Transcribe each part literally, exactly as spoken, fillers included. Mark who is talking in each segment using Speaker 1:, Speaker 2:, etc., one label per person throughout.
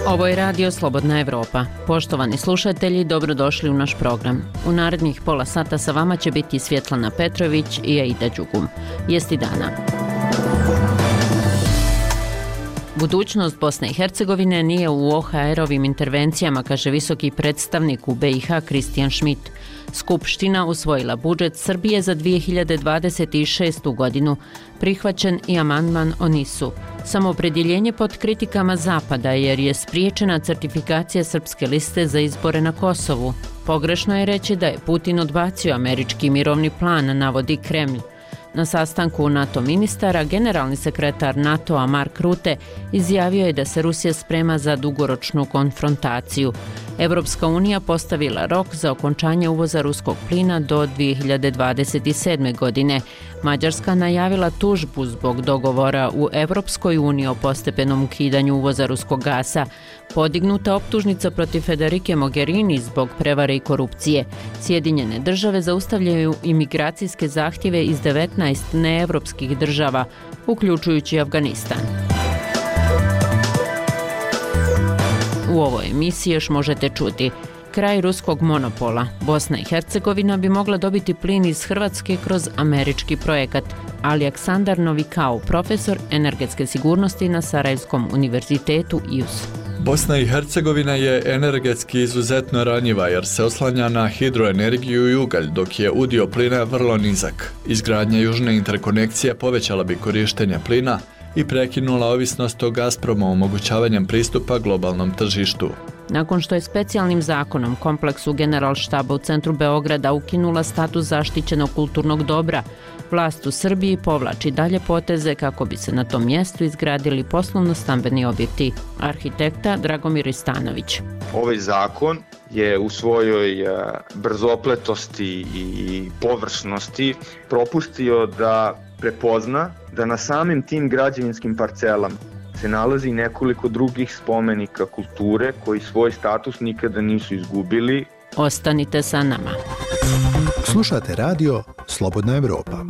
Speaker 1: Ovo je Radio Slobodna Evropa. Poštovani slušatelji, dobrodošli u naš program. U narednih pola sata sa vama će biti Svjetlana Petrović i Aida Đugum. Jesti dana. Budućnost Bosne i Hercegovine nije u O H R-ovim intervencijama, kaže visoki predstavnik u B i H Kristijan Schmidt. Skupština usvojila budžet Srbije za dvije hiljade dvadeset šestu godinu, prihvaćen i amandman o Nisu. Samoopredjeljenje pod kritikama Zapada jer je spriječena certifikacija srpske liste za izbore na Kosovu. Pogrešno je reći da je Putin odbacio američki mirovni plan, navodi Kremlj. Na sastanku NATO ministara, generalni sekretar NATO-a Mark Rutte izjavio je da se Rusija sprema za dugoročnu konfrontaciju. Evropska unija postavila rok za okončanje uvoza ruskog plina do dvije hiljade dvadeset sedme. godine. Mađarska najavila tužbu zbog dogovora u Evropskoj uniji o postepenom ukidanju uvoza ruskog gasa. Podignuta optužnica protiv Federike Mogherini zbog prevare i korupcije. Sjedinjene države zaustavljaju imigracijske zahtjeve iz devetnaest neevropskih država, uključujući Afganistan. U ovoj emisiji još možete čuti: kraj ruskog monopola. Bosna i Hercegovina bi mogla dobiti plin iz Hrvatske kroz američki projekat. Ali Aleksandar Novikao, profesor energetske sigurnosti na Sarajevskom univerzitetu I U S.
Speaker 2: Bosna i Hercegovina je energetski izuzetno ranjiva jer se oslanja na hidroenergiju i ugalj, dok je udio plina vrlo nizak. Izgradnja južne interkonekcije povećala bi korištenje plina i prekinula ovisnost o Gazpromu omogućavanjem pristupa globalnom tržištu.
Speaker 1: Nakon što je specijalnim zakonom kompleksu Generalštaba u centru Beograda ukinula status zaštićenog kulturnog dobra, vlast u Srbiji povlači dalje poteze kako bi se na tom mjestu izgradili poslovno-stambeni objekti. Arhitekta Dragomir Stanović.
Speaker 3: Ovaj zakon je u svojoj brzopletosti i površnosti propustio da prepozna da na samim tim građevinskim parcelama se nalazi nekoliko drugih spomenika kulture koji svoj status nikada nisu izgubili.
Speaker 1: Ostanite sa nama.
Speaker 4: Slušate radio Slobodna Evropa.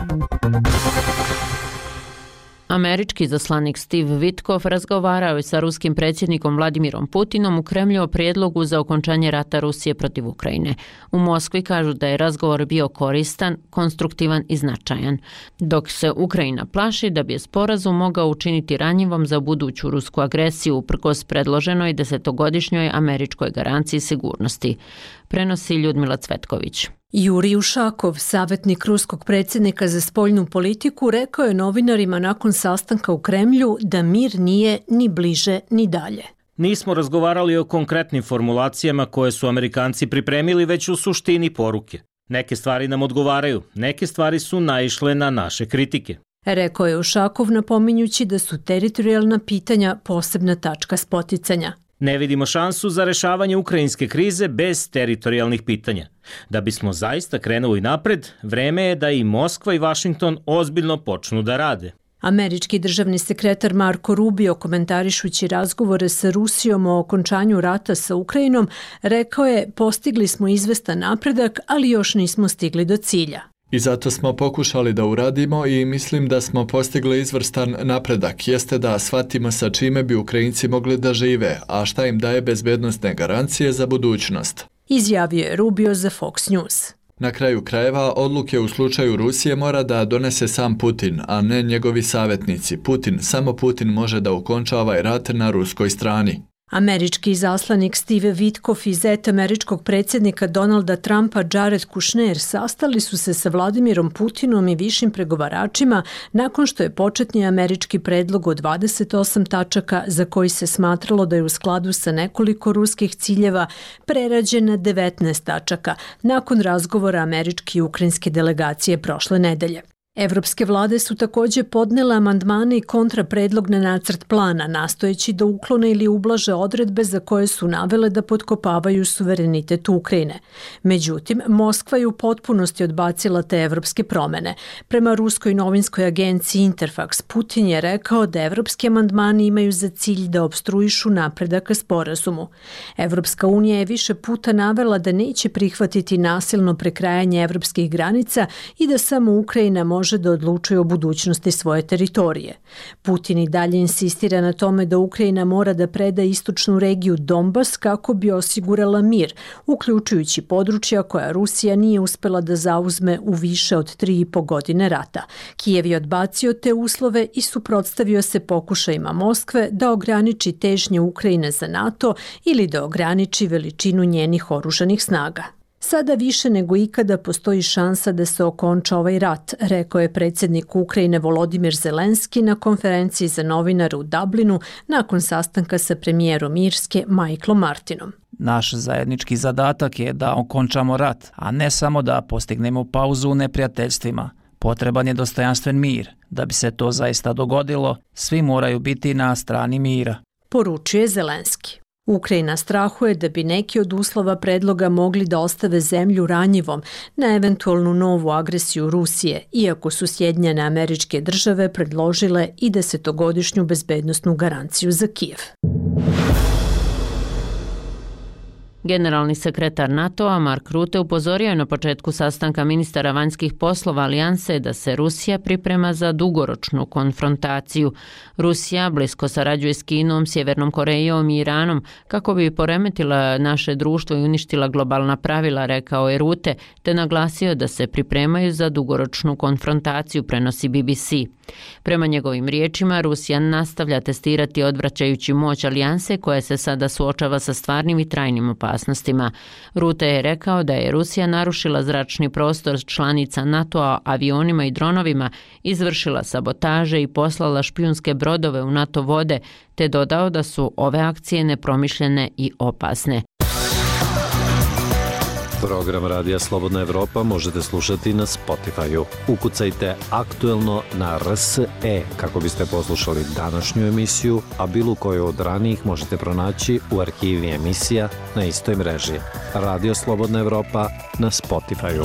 Speaker 1: Američki zaslanik Steve Witkoff razgovarao je sa ruskim predsjednikom Vladimirom Putinom u Kremlju o prijedlogu za okončanje rata Rusije protiv Ukrajine. U Moskvi kažu da je razgovor bio koristan, konstruktivan i značajan, dok se Ukrajina plaši da bi je sporazum mogao učiniti ranjivom za buduću rusku agresiju uprkos predloženoj desetogodišnjoj američkoj garanciji sigurnosti. Prenosi Ljudmila Cvetković.
Speaker 5: Jurij Ušakov, savjetnik ruskog predsjednika za spoljnu politiku, rekao je novinarima nakon sastanka u Kremlju da mir nije ni bliže ni dalje.
Speaker 6: Nismo razgovarali o konkretnim formulacijama koje su Amerikanci pripremili, već u suštini poruke. Neke stvari nam odgovaraju, neke stvari su naišle na naše kritike.
Speaker 5: Rekao je Ušakov, napominjući da su teritorijalna pitanja posebna tačka spoticanja.
Speaker 6: Ne vidimo šansu za rešavanje ukrajinske krize bez teritorijalnih pitanja. Da bismo zaista krenuli napred, vreme je da i Moskva i Vašington ozbiljno počnu da rade.
Speaker 5: Američki državni sekretar Marko Rubio, komentarišući razgovore sa Rusijom o okončanju rata sa Ukrajinom, rekao je: postigli smo izvestan napredak, ali još nismo stigli do cilja.
Speaker 2: I zato smo pokušali da uradimo i mislim da smo postigli izvrstan napredak, jeste da shvatimo sa čime bi Ukrajinci mogli da žive, a šta im daje bezbednosne garancije za budućnost.
Speaker 5: Izjavio je Rubio za Fox News.
Speaker 2: Na kraju krajeva, odluke u slučaju Rusije mora da donese sam Putin, a ne njegovi savjetnici. Putin, samo Putin može da okonča ovaj rat na ruskoj strani.
Speaker 5: Američki izaslanik Steve Witkoff i zet američkog predsjednika Donalda Trumpa Jared Kushner sastali su se sa Vladimirom Putinom i višim pregovaračima nakon što je početni američki predlog od dvadeset osam tačaka, za koji se smatralo da je u skladu sa nekoliko ruskih ciljeva, prerađen na devetnaest tačaka nakon razgovora američke i ukrajinske delegacije prošle nedelje. Evropske vlade su također podnele amandmane i kontrapredlog na nacrt plana, nastojeći da uklone ili ublaže odredbe za koje su navele da potkopavaju suverenitet Ukrajine. Međutim, Moskva je u potpunosti odbacila te evropske promene. Prema ruskoj novinskoj agenciji Interfax, Putin je rekao da evropski amandmani imaju za cilj da opstruišu napredak ka sporazumu. Evropska unija je više puta navela da neće prihvatiti nasilno prekrajanje evropskih granica i da samo Ukrajina može može da odlučuje o budućnosti svoje teritorije. Putin i dalje insistira na tome da Ukrajina mora da preda istočnu regiju Donbas kako bi osigurala mir, uključujući područja koja Rusija nije uspela da zauzme u više od tri i po godine rata. Kijev je odbacio te uslove i suprotstavio se pokušajima Moskve da ograniči težnje Ukrajine za NATO ili da ograniči veličinu njenih oružanih snaga. Sada više nego ikada postoji šansa da se okonča ovaj rat, rekao je predsjednik Ukrajine Volodimir Zelenski na konferenciji za novinare u Dublinu nakon sastanka sa premijerom Irske Michaelom Martinom.
Speaker 7: Naš zajednički zadatak je da okončamo rat, a ne samo da postignemo pauzu u neprijateljstvima. Potreban je dostojanstven mir. Da bi se to zaista dogodilo, svi moraju biti na strani mira,
Speaker 5: poručuje Zelenski. Ukrajina strahuje da bi neki od uslova predloga mogli da ostave zemlju ranjivom na eventualnu novu agresiju Rusije, iako su Sjedinjene Američke Države predložile i desetogodišnju bezbednosnu garanciju za Kijev.
Speaker 1: Generalni sekretar NATO-a Mark Rutte upozorio je na početku sastanka ministara vanjskih poslova alijanse da se Rusija priprema za dugoročnu konfrontaciju. Rusija blisko sarađuje s Kinom, Sjevernom Korejom i Iranom kako bi poremetila naše društvo i uništila globalna pravila, rekao je Rutte, te naglasio da se pripremaju za dugoročnu konfrontaciju, prenosi B B C. Prema njegovim riječima, Rusija nastavlja testirati odvraćajući moć alijanse koja se sada suočava sa stvarnim i trajnim opasnostima. Rutte je rekao da je Rusija narušila zračni prostor članica NATO-a avionima i dronovima, izvršila sabotaže i poslala špijunske brodove u NATO vode, te dodao da su ove akcije nepromišljene i opasne.
Speaker 8: Program Radija Slobodna Evropa možete slušati na Spotify-u. Ukucajte aktuelno na R S E kako biste poslušali današnju emisiju, a bilo koju od ranijih možete pronaći u arhivi emisija na istoj mreži. Radio Slobodna Evropa na Spotify-u.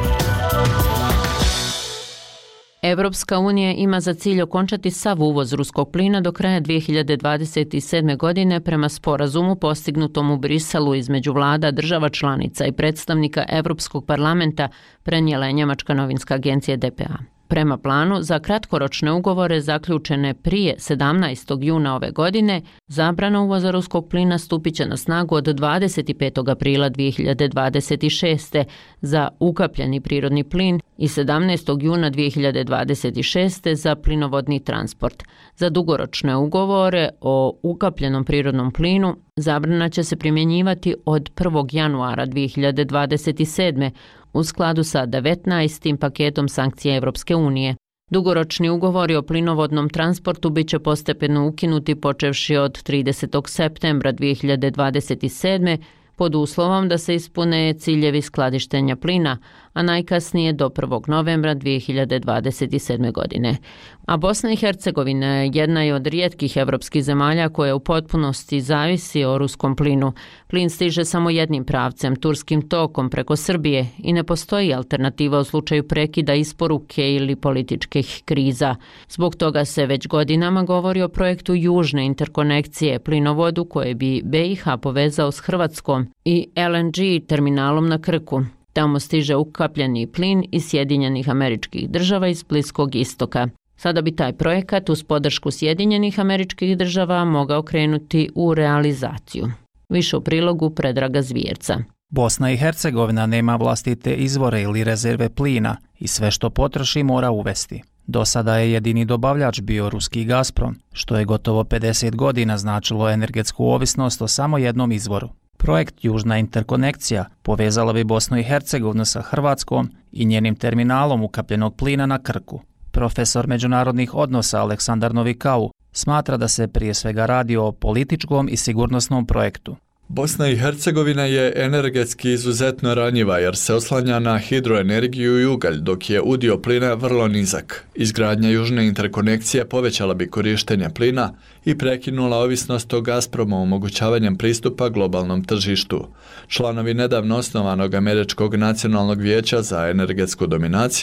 Speaker 1: Evropska unija ima za cilj okončati sav uvoz ruskog plina do kraja dvije hiljade dvadeset sedme. godine prema sporazumu postignutom u Briselu između vlada država članica i predstavnika Evropskog parlamenta, prenijela je njemačka novinska agencija D P A. Prema planu, za kratkoročne ugovore zaključene prije sedamnaestog juna ove godine, zabrana uvoza ruskog plina stupit će na snagu od dvadeset petog aprila dvije hiljade dvadeset šeste. za ukapljeni prirodni plin i sedamnaestog juna dvije hiljade dvadeset šeste. za plinovodni transport. Za dugoročne ugovore o ukapljenom prirodnom plinu zabrana će se primjenjivati od prvog januara dvije hiljade dvadeset sedme. u skladu sa devetnaestim paketom sankcija Evropske unije. Dugoročni ugovori o plinovodnom transportu bit će postepeno ukinuti počevši od tridesetog septembra dvije hiljade dvadeset sedme. pod uslovom da se ispune ciljevi skladištenja plina, a najkasnije do prvog novembra dvije hiljade dvadeset sedme. godine. A Bosna i Hercegovina je jedna je od rijetkih evropskih zemalja koja u potpunosti zavisi o ruskom plinu. Plin stiže samo jednim pravcem, turskim tokom preko Srbije, i ne postoji alternativa u slučaju prekida isporuke ili političkih kriza. Zbog toga se već godinama govori o projektu južne interkonekcije, plinovodu koje bi B i H povezao s Hrvatskom i L N G terminalom na Krku. Tamo stiže ukapljeni plin iz Sjedinjenih Američkih Država iz Bliskog istoka. Sada bi taj projekat uz podršku Sjedinjenih Američkih Država mogao krenuti u realizaciju. Više u prilogu Predraga Zvijevca.
Speaker 7: Bosna i Hercegovina nema vlastite izvore ili rezerve plina i sve što potroši mora uvesti. Do sada je jedini dobavljač bio ruski Gazprom, što je gotovo pedeset godina značilo energetsku ovisnost o samo jednom izvoru. Projekt Južna interkonekcija povezala bi Bosnu i Hercegovinu sa Hrvatskom i njenim terminalom ukapljenog plina na Krku. Profesor međunarodnih odnosa Aleksandar Novikau smatra da se prije svega radi o političkom i sigurnosnom projektu.
Speaker 2: Bosna i Hercegovina je energetski izuzetno ranjiva jer se oslanja na hidroenergiju i ugalj, dok je udio plina vrlo nizak. Izgradnja južne interkonekcije povećala bi korištenje plina i prekinula ovisnost o Gazpromu omogućavanjem pristupa globalnom tržištu. Članovi nedavno osnovanog Američkog nacionalnog vijeća za energetsku dominaciju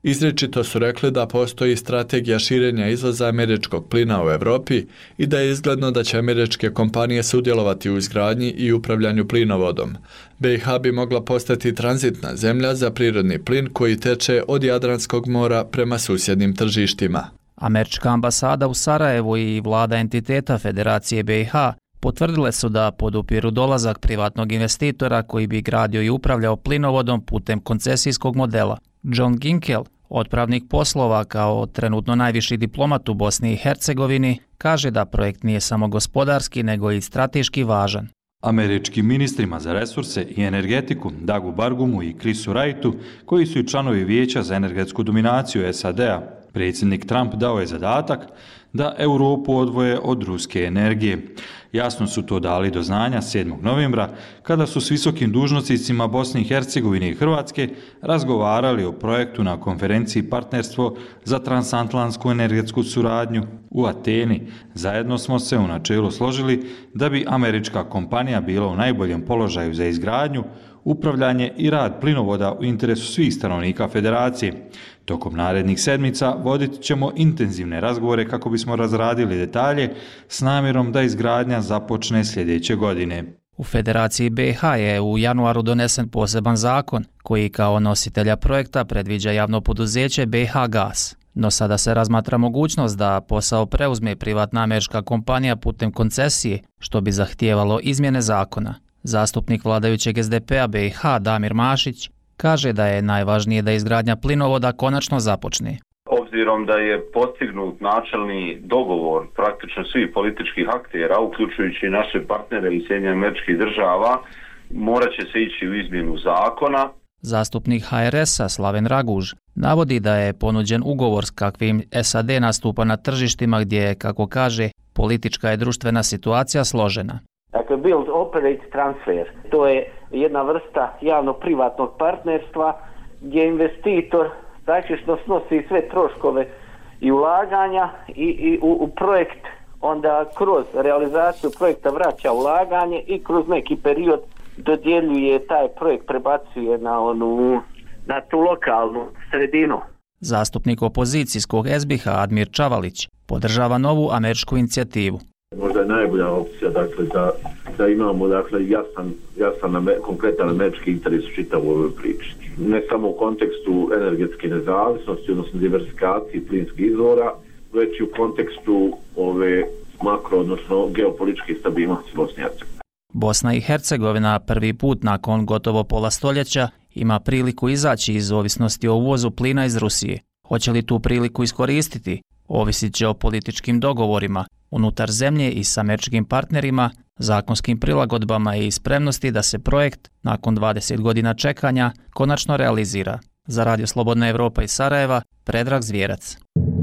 Speaker 2: Izričito su rekli da postoji strategija širenja izvoza američkog plina u Europi i da je izgledno da će američke kompanije sudjelovati u izgradnji i upravljanju plinovodom. B i H bi mogla postati tranzitna zemlja za prirodni plin koji teče od Jadranskog mora prema susjednim tržištima.
Speaker 7: Američka ambasada u Sarajevu i vlada entiteta Federacije B i H potvrdile su da podupiru dolazak privatnog investitora koji bi gradio i upravljao plinovodom putem koncesijskog modela. John Ginkel, otpravnik poslova kao trenutno najviši diplomat u Bosni i Hercegovini, kaže da projekt nije samo gospodarski nego i strateški važan.
Speaker 9: Američkim ministrima za resurse i energetiku Dagu Bargumu i Chrisu Wrightu, koji su i članovi Vijeća za energetsku dominaciju S A D-a, predsjednik Trump dao je zadatak da Europu odvoje od ruske energije. Jasno su to dali do znanja sedmog novembra kada su s visokim dužnosnicima Bosne i Hercegovine i Hrvatske razgovarali o projektu na konferenciji Partnerstvo za transatlantsku energetsku suradnju u Ateni. Zajedno smo se u načelu složili da bi američka kompanija bila u najboljem položaju za izgradnju, upravljanje i rad plinovoda u interesu svih stanovnika federacije. Tokom narednih sedmica vodit ćemo intenzivne razgovore kako bismo razradili detalje s namjerom da izgradnja započne sljedeće godine.
Speaker 7: U Federaciji B i H je u januaru donesen poseban zakon koji kao nositelja projekta predviđa javno poduzeće B i H Gas. No sada se razmatra mogućnost da posao preuzme privatna američka kompanija putem koncesije, što bi zahtijevalo izmjene zakona. Zastupnik vladajućeg S D P-a B i H Damir Mašić kaže da je najvažnije da izgradnja plinovoda konačno započne.
Speaker 10: Obzirom da je postignut načelni dogovor praktično svih političkih aktera, uključujući naše partnere iz Sjedinjenih Američkih Država, morat će se ići u izmjenu zakona.
Speaker 7: Zastupnik H R S-a Slaven Raguž navodi da je ponuđen ugovor s kakvim S A D nastupa na tržištima gdje je, kako kaže, politička i društvena situacija složena.
Speaker 11: Dakle, build, operate, transfer. To je jedna vrsta javno-privatnog partnerstva gdje investitor praktično snosi sve troškove i ulaganja i, i u, u projekt, onda kroz realizaciju projekta vraća ulaganje i kroz neki period dodjeljuje taj projekt, prebacuje na onu, na tu lokalnu sredinu.
Speaker 7: Zastupnik opozicijskog S B H Admir Čavalić podržava novu američku inicijativu.
Speaker 12: Možda je najbolja opcija dakle, da, da imamo dakle, jasan, jasan konkretan američki interes u čitavu ovoj priči. Ne samo u kontekstu energetske nezavisnosti, odnosno diversifikacije plinskih izvora, već i u kontekstu ove makro, odnosno geopolitičke stabilnosti Bosne i Hercegovine.
Speaker 7: Bosna i Hercegovina prvi put nakon gotovo pola stoljeća ima priliku izaći iz ovisnosti o uvozu plina iz Rusije. Hoće li tu priliku iskoristiti? Ovisit će o političkim dogovorima unutar zemlje i s američkim partnerima, zakonskim prilagodbama i spremnosti da se projekt, nakon dvadeset godina čekanja, konačno realizira. Za Radio Slobodna Evropa iz Sarajeva, Predrag Zvijerac.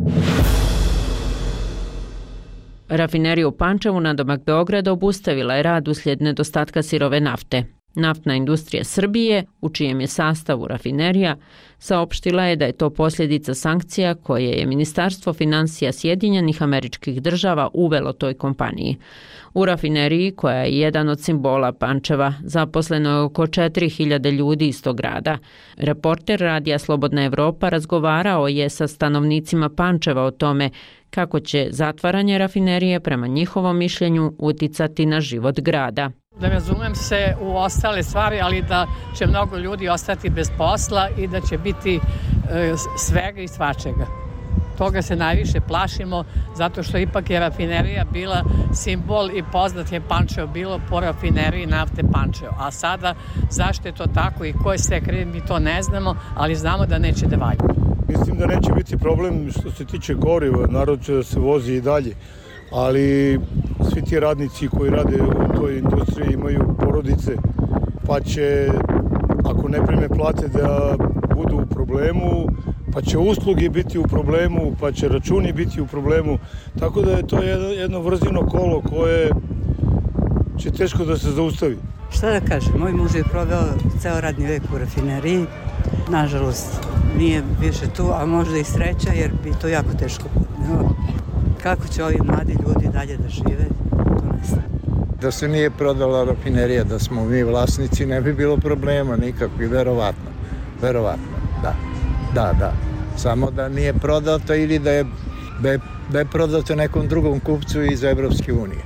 Speaker 1: Rafinerija u Pančevu nadomak Beograda obustavila je rad uslijed nedostatka sirove nafte. Naftna industrija Srbije, u čijem je sastavu rafinerija, saopštila je da je to posljedica sankcija koje je Ministarstvo financija Sjedinjenih Američkih Država uvelo toj kompaniji. U rafineriji, koja je jedan od simbola Pančeva, zaposleno je oko četiri hiljade ljudi iz tog grada. Reporter Radija Slobodna Evropa razgovarao je sa stanovnicima Pančeva o tome kako će zatvaranje rafinerije prema njihovom mišljenju uticati na život grada.
Speaker 13: Da razumem se u ostale stvari, ali da će mnogo ljudi ostati bez posla i da će biti e, svega i svačega. Toga se najviše plašimo, zato što ipak je rafinerija bila simbol i poznat je Pančevo bilo po rafineriji nafte Pančevo. A sada, zašto je to tako i ko je sve kriv, mi to ne znamo, ali znamo da neće da valja.
Speaker 14: Mislim da neće biti problem što se tiče goriva, narod će da se vozi i dalje. Ali svi ti radnici koji rade u toj industriji imaju porodice, pa će, ako ne prime plate, da budu u problemu, pa će usluge biti u problemu, pa će računi biti u problemu. Tako da je to jedno, jedno vrzino kolo koje će teško da se zaustavi.
Speaker 15: Šta da kažem, moj muž je proveo ceo radni vek u rafineriji. Nažalost, nije više tu, a možda i sreća, jer bi to jako teško bilo. Kako će ovi mladi ljudi dalje da žive, to ne znam.
Speaker 16: Da se nije prodala rafinerija, da smo mi vlasnici, ne bi bilo problema nikakvi, verovatno. Verovatno, da. Da, da. Samo da nije prodato ili da je, da je, da je prodato nekom drugom kupcu iz Evropske unije.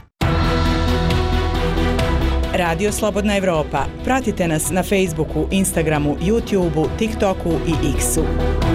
Speaker 17: Radio Slobodna Evropa. Pratite nas na Facebooku, Instagramu, YouTubeu, TikToku i X-u.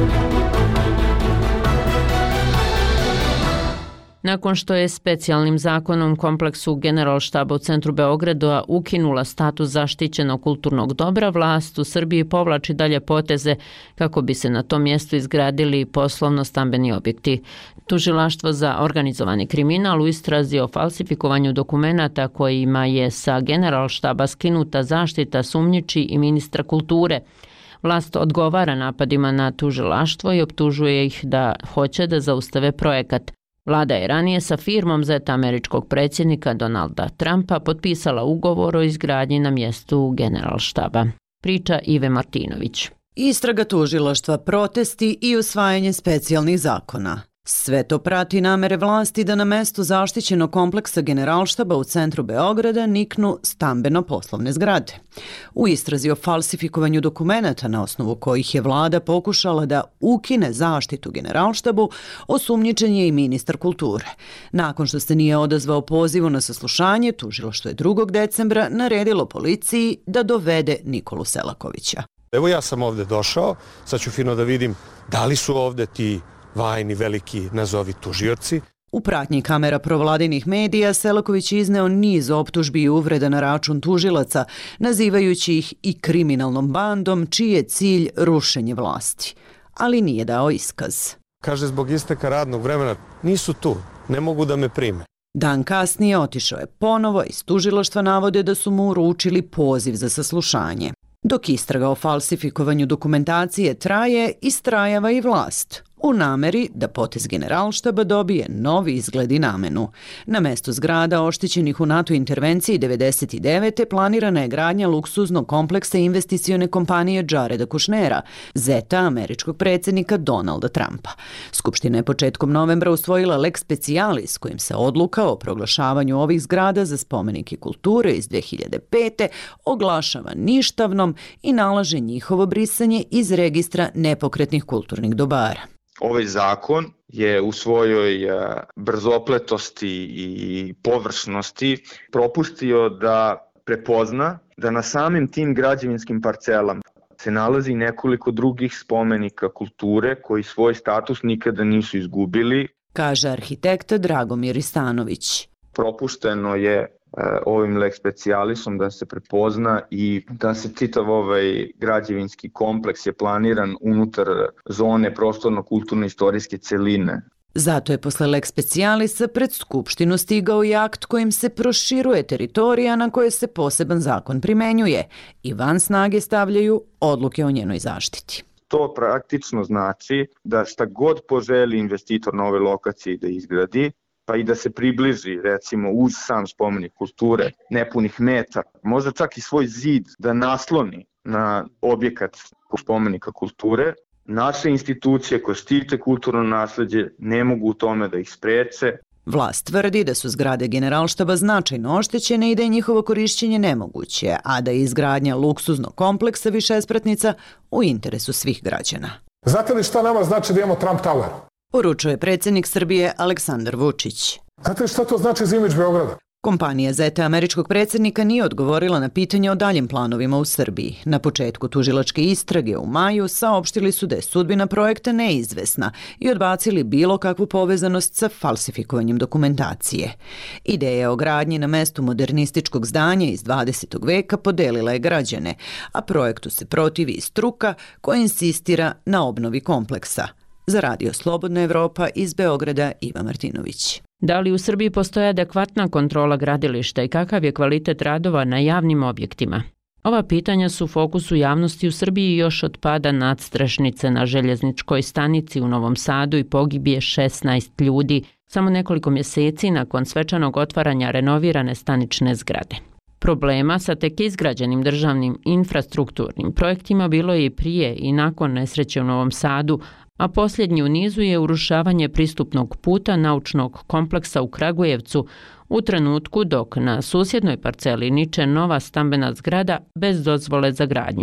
Speaker 1: Nakon što je specijalnim zakonom kompleksu Generalštaba u centru Beograda ukinula status zaštićenog kulturnog dobra, vlast u Srbiji povlači dalje poteze kako bi se na tom mjestu izgradili poslovno-stambeni objekti. Tužilaštvo za organizovani kriminal u istrazi o falsifikovanju dokumenata kojima je sa Generalštaba skinuta zaštita sumnjiči i ministra kulture. Vlast odgovara napadima na tužilaštvo i optužuje ih da hoće da zaustave projekat. Vlada je ranije sa firmom zet američkog predsjednika Donalda Trumpa potpisala ugovor o izgradnji na mjestu Generalštaba. Priča Ive Martinović.
Speaker 18: Istraga tužilaštva, protesti i usvajanje specijalnih zakona. Sve to prati namere vlasti da na mestu zaštićenog kompleksa Generalštaba u centru Beograda niknu stambeno-poslovne zgrade. U istrazi o falsifikovanju dokumenata na osnovu kojih je vlada pokušala da ukine zaštitu Generalštabu, osumnjičen je i ministar kulture. Nakon što se nije odazvao pozivu na saslušanje, tužilaštvo je drugog decembra naredilo policiji da dovede Nikolu Selakovića.
Speaker 19: Evo ja sam ovdje došao, sad ću fino da vidim da li su ovdje ti vajni veliki nazovi tužioci.
Speaker 18: U pratnji kamera provladinih medija Selaković je izneo niz optužbi i uvreda na račun tužilaca, nazivajući ih i kriminalnom bandom čiji je cilj rušenje vlasti. Ali nije dao iskaz.
Speaker 19: Kaže, zbog isteka radnog vremena nisu tu, ne mogu da me prime.
Speaker 18: Dan kasnije otišao je ponovo, iz tužilaštva navode da su mu uručili poziv za saslušanje. Dok istraga o falsifikovanju dokumentacije traje, istrajava i vlast u nameri da potez Generalštaba dobije novi izgled i namenu. Na mestu zgrada oštećenih u NATO intervenciji devedeset devete planirana je gradnja luksuznog kompleksa investicione kompanije Jareda Kushnera, zeta američkog predsjednika Donalda Trumpa. Skupština je početkom novembra usvojila lex specialis kojim se odluka o proglašavanju ovih zgrada za spomenike kulture iz dve hiljade pete oglašava ništavnom i nalaže njihovo brisanje iz registra nepokretnih kulturnih dobara.
Speaker 3: Ovaj zakon je u svojoj brzopletosti i površnosti propustio da prepozna da na samim tim građevinskim parcelama se nalazi nekoliko drugih spomenika kulture koji svoj status nikada nisu izgubili,
Speaker 18: kaže arhitekta Dragomir Istanović.
Speaker 3: Propušteno je ovim lex specialisom da se prepozna i da se čitav ovaj građevinski kompleks je planiran unutar zone prostorno-kulturno-istorijske celine.
Speaker 18: Zato je posle lex specialisa pred Skupštinu stigao i akt kojim se proširuje teritorija na koje se poseban zakon primenjuje i van snage stavljaju odluke o njenoj zaštiti.
Speaker 3: To praktično znači da šta god poželi investitor na ovoj lokaciji da izgradi, pa i da se približi, recimo, uz sam spomenik kulture, nepunih metar, možda čak i svoj zid da nasloni na objekat spomenika kulture, naše institucije koje štite kulturno nasleđe ne mogu u tome da ih spreče.
Speaker 18: Vlast tvrdi da su zgrade Generalštaba značajno oštećene i da je njihovo korišćenje nemoguće, a da je izgradnja luksuznog kompleksa višespratnica u interesu svih građana.
Speaker 20: Znate li šta nama znači da imamo Trump Tower?
Speaker 18: Poručuje predsjednik Srbije Aleksandar Vučić.
Speaker 20: Znate li šta to znači za imidž Beograda?
Speaker 18: Kompanija zeta američkog predsjednika nije odgovorila na pitanje o daljim planovima u Srbiji. Na početku tužilačke istrage u maju saopštili su da je sudbina projekta neizvesna i odbacili bilo kakvu povezanost sa falsifikovanjem dokumentacije. Ideja o gradnji na mestu modernističkog zdanja iz dvadesetog veka podelila je građane, a projektu se protivi i struka koja insistira na obnovi kompleksa. Za Radio Slobodna Evropa iz Beograda Iva Martinović.
Speaker 1: Da li u Srbiji postoji adekvatna kontrola gradilišta i kakav je kvalitet radova na javnim objektima? Ova pitanja su u fokusu javnosti u Srbiji još od pada nadstrešnice na željezničkoj stanici u Novom Sadu i pogibije šesnaest ljudi, samo nekoliko mjeseci nakon svečanog otvaranja renovirane stanične zgrade. Problema sa tek izgrađenim državnim infrastrukturnim projektima bilo je i prije i nakon nesreće u Novom Sadu, a posljednji u nizu je urušavanje pristupnog puta naučnog kompleksa u Kragujevcu u trenutku dok na susjednoj parceli niče nova stambena zgrada bez dozvole za gradnju.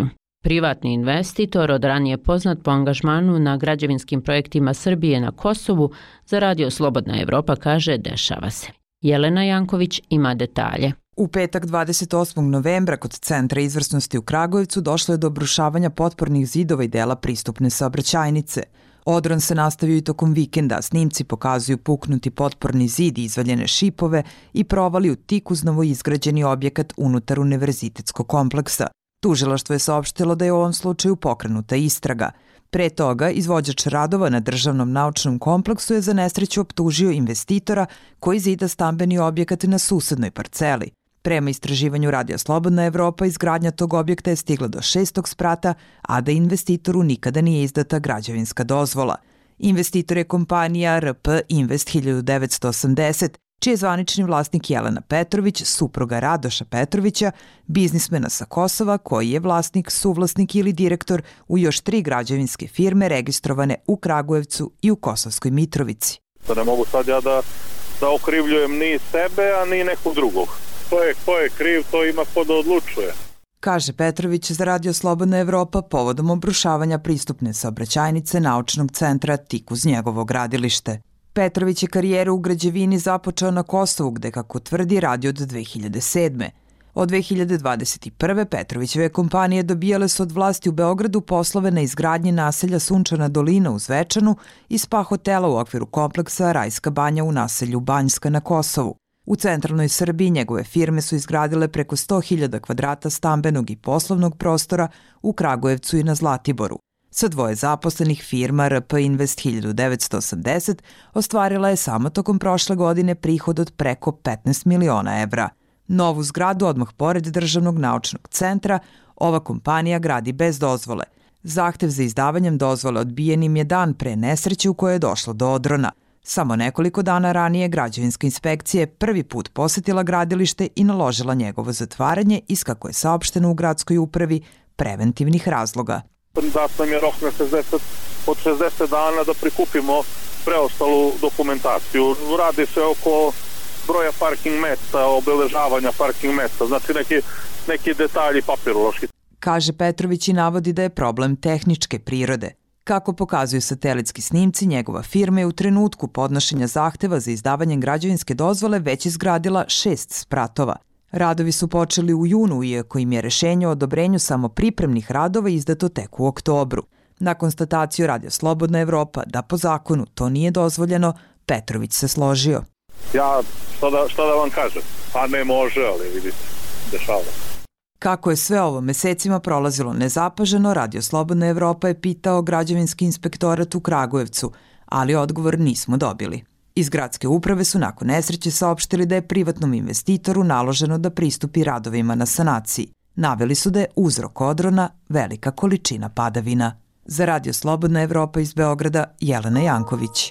Speaker 1: Privatni investitor, od ranije poznat po angažmanu na građevinskim projektima Srbije na Kosovu, za Radio Slobodna Evropa kaže dešava se. Jelena Janković ima detalje.
Speaker 21: U petak dvadeset osmog novembra kod Centra izvrsnosti u Kragujevcu došlo je do obrušavanja potpornih zidova i dela pristupne saobraćajnice. Odron se nastavio i tokom vikenda, snimci pokazuju puknuti potporni zid i izvaljene šipove i provali u tik uz novoizgrađeni objekat unutar univerzitetskog kompleksa. Tužilaštvo je saopštilo da je u ovom slučaju pokrenuta istraga. Pre toga, izvođač radova na državnom naučnom kompleksu je za nesreću optužio investitora koji zida stambeni objekat na susednoj parceli. Prema istraživanju Radio Slobodna Evropa, izgradnja tog objekta je stigla do šestog sprata, a da investitoru nikada nije izdata građevinska dozvola. Investitor je kompanija R P Invest hiljadu devetsto osamdeset, čiji je zvanični vlasnik Jelena Petrović, supruga Radoša Petrovića, biznismena sa Kosova, koji je vlasnik, suvlasnik ili direktor u još tri građevinske firme registrovane u Kragujevcu i u Kosovskoj Mitrovici.
Speaker 22: Da ne mogu sad ja da, da okrivljujem ni sebe, a ni nekog drugog. Ko je, ko je kriv, to ima ko da odlučuje.
Speaker 21: Kaže Petrović za Radio Slobodna Evropa povodom obrušavanja pristupne saobraćajnice naučnog centra tik uz njegovo gradilište. Petrović je karijeru u građevini započeo na Kosovu, gde, kako tvrdi, radi od dve hiljade sedme. Od dve hiljade dvadeset prve. Petrovićeve kompanije dobijale su od vlasti u Beogradu poslove na izgradnji naselja Sunčana dolina u Zvečanu i spa hotela u okviru kompleksa Rajska banja u naselju Banjska na Kosovu. U centralnoj Srbiji njegove firme su izgradile preko sto hiljada kvadrata stambenog i poslovnog prostora u Kragujevcu i na Zlatiboru. Sa dvoje zaposlenih firma R P Invest hiljadu devetsto osamdeset ostvarila je samo tokom prošle godine prihod od preko petnaest miliona evra. Novu zgradu odmah pored Državnog naučnog centra ova kompanija gradi bez dozvole. Zahtev za izdavanjem dozvole odbijen im je dan pre nesreće u kojoj je došlo do odrona. Samo nekoliko dana ranije građevinska inspekcija je prvi put posetila gradilište i naložila njegovo zatvaranje iz, kako je saopšteno u gradskoj upravi, preventivnih razloga.
Speaker 22: Dat nam je rok na šezdeset, od šezdeset dana da prikupimo preostalu dokumentaciju. Radi se oko broja parking mesta, obeležavanja parking mesta, znači neki, neki detalji papirološki.
Speaker 21: Kaže Petrović i navodi da je problem tehničke prirode. Kako pokazuju satelitski snimci, njegova firma je u trenutku podnošenja zahteva za izdavanjem građevinske dozvole već izgradila šest spratova. Radovi su počeli u junu, iako im je rešenje o odobrenju samo pripremnih radova izdato tek u oktobru. Na konstataciju Radio Slobodna Evropa da po zakonu to nije dozvoljeno, Petrović se složio.
Speaker 22: Ja, šta da, šta da vam kažem? Pa ne može, ali vidite, dešava.
Speaker 21: Kako je sve ovo mesecima prolazilo nezapaženo, Radio Slobodna Evropa je pitao građevinski inspektorat u Kragujevcu, ali odgovor nismo dobili. Iz gradske uprave su nakon nesreće saopštili da je privatnom investitoru naloženo da pristupi radovima na sanaciji. Naveli su da je uzrok odrona velika količina padavina. Za Radio Slobodna Evropa iz Beograda, Jelena Janković.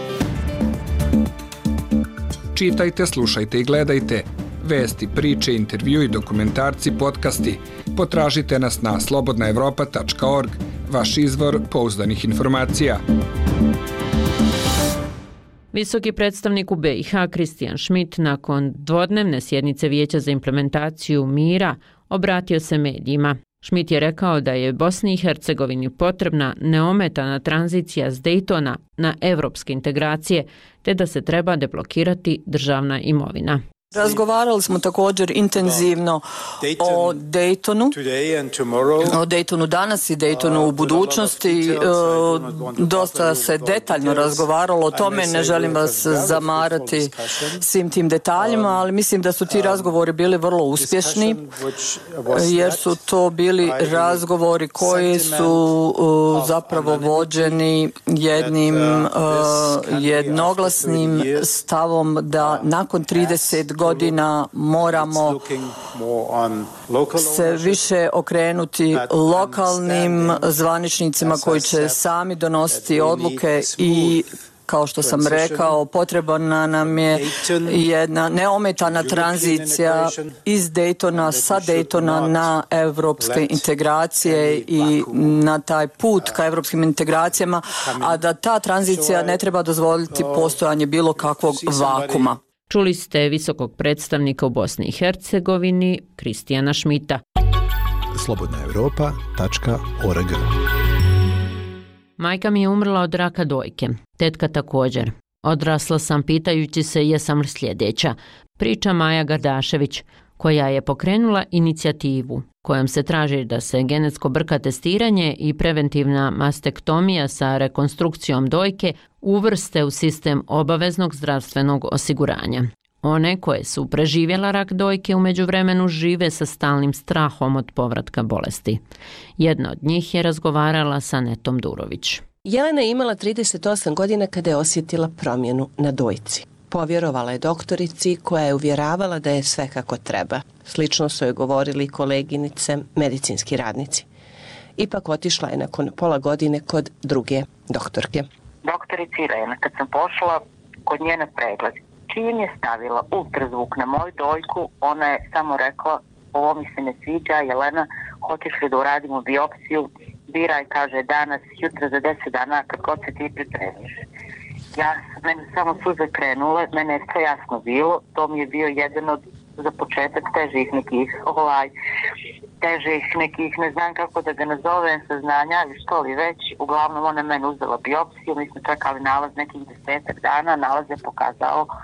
Speaker 23: Čitajte, slušajte i gledajte. Vesti, priče, intervju i dokumentarci, podcasti. Potražite nas na slobodna evropa tačka org, vaš izvor pouzdanih informacija.
Speaker 1: Visoki predstavnik u B i H Kristijan Šmit nakon dvodnevne sjednice Vijeća za implementaciju mira obratio se medijima. Šmit je rekao da je Bosni i Hercegovini potrebna neometana tranzicija s Dejtona na evropske integracije, te da se treba deblokirati državna imovina.
Speaker 24: Razgovarali smo također intenzivno o Daytonu, o Daytonu danas i Daytonu u budućnosti. Dosta se detaljno razgovaralo o tome, ne želim vas zamarati svim tim detaljima, ali mislim da su ti razgovori bili vrlo uspješni, jer su to bili razgovori koji su zapravo vođeni jednim jednoglasnim stavom da nakon trideset godina moramo se više okrenuti lokalnim zvaničnicima koji će sami donositi odluke i, kao što sam rekao, potrebna nam je jedna neometana tranzicija iz Daytona, sa Daytona na evropske integracije i na taj put ka evropskim integracijama, a da ta tranzicija ne treba dozvoliti postojanje bilo kakvog vakuma.
Speaker 1: Čuli ste visokog predstavnika u Bosni i Hercegovini, Kristijana Šmita.
Speaker 4: slobodna evropa tačka org.
Speaker 1: Majka mi je umrla od raka dojke, tetka također. Odrasla sam pitajući se jesam li sljedeća, priča Maja Gardašević, koja je pokrenula inicijativu kojom se traži da se genetsko brka testiranje i preventivna mastektomija sa rekonstrukcijom dojke uvrste u sistem obaveznog zdravstvenog osiguranja. One koje su preživjela rak dojke u međuvremenu žive sa stalnim strahom od povratka bolesti. Jedna od njih je razgovarala sa Netom Durović.
Speaker 5: Jelena je imala trideset osam godina kada je osjetila promjenu na dojci. Povjerovala je doktorici koja je uvjeravala da je sve kako treba. Slično su joj govorili i koleginice, medicinski radnici. Ipak otišla je nakon pola godine kod druge doktorke.
Speaker 6: Doktorici Irena, kad sam pošla kod nje na pregled, čim je stavila ultrazvuk na moju dojku, ona je samo rekla, ovo mi se ne sviđa, Jelena, hoćeš li da uradimo biopsiju? Biraj, kaže, danas, jutra za deset dana, kad god se ti pripremiš. Ja, mene samo suze krenule, mene je sve jasno bilo, to mi je bio jedan od, za početak, težih nekih, ovaj, težih nekih, ne znam kako da ga nazovem, saznanja, ili što li već, uglavnom ona mene uzela biopsiju, mi smo čekali nalaz nekih desetak dana, nalaz je pokazao uh,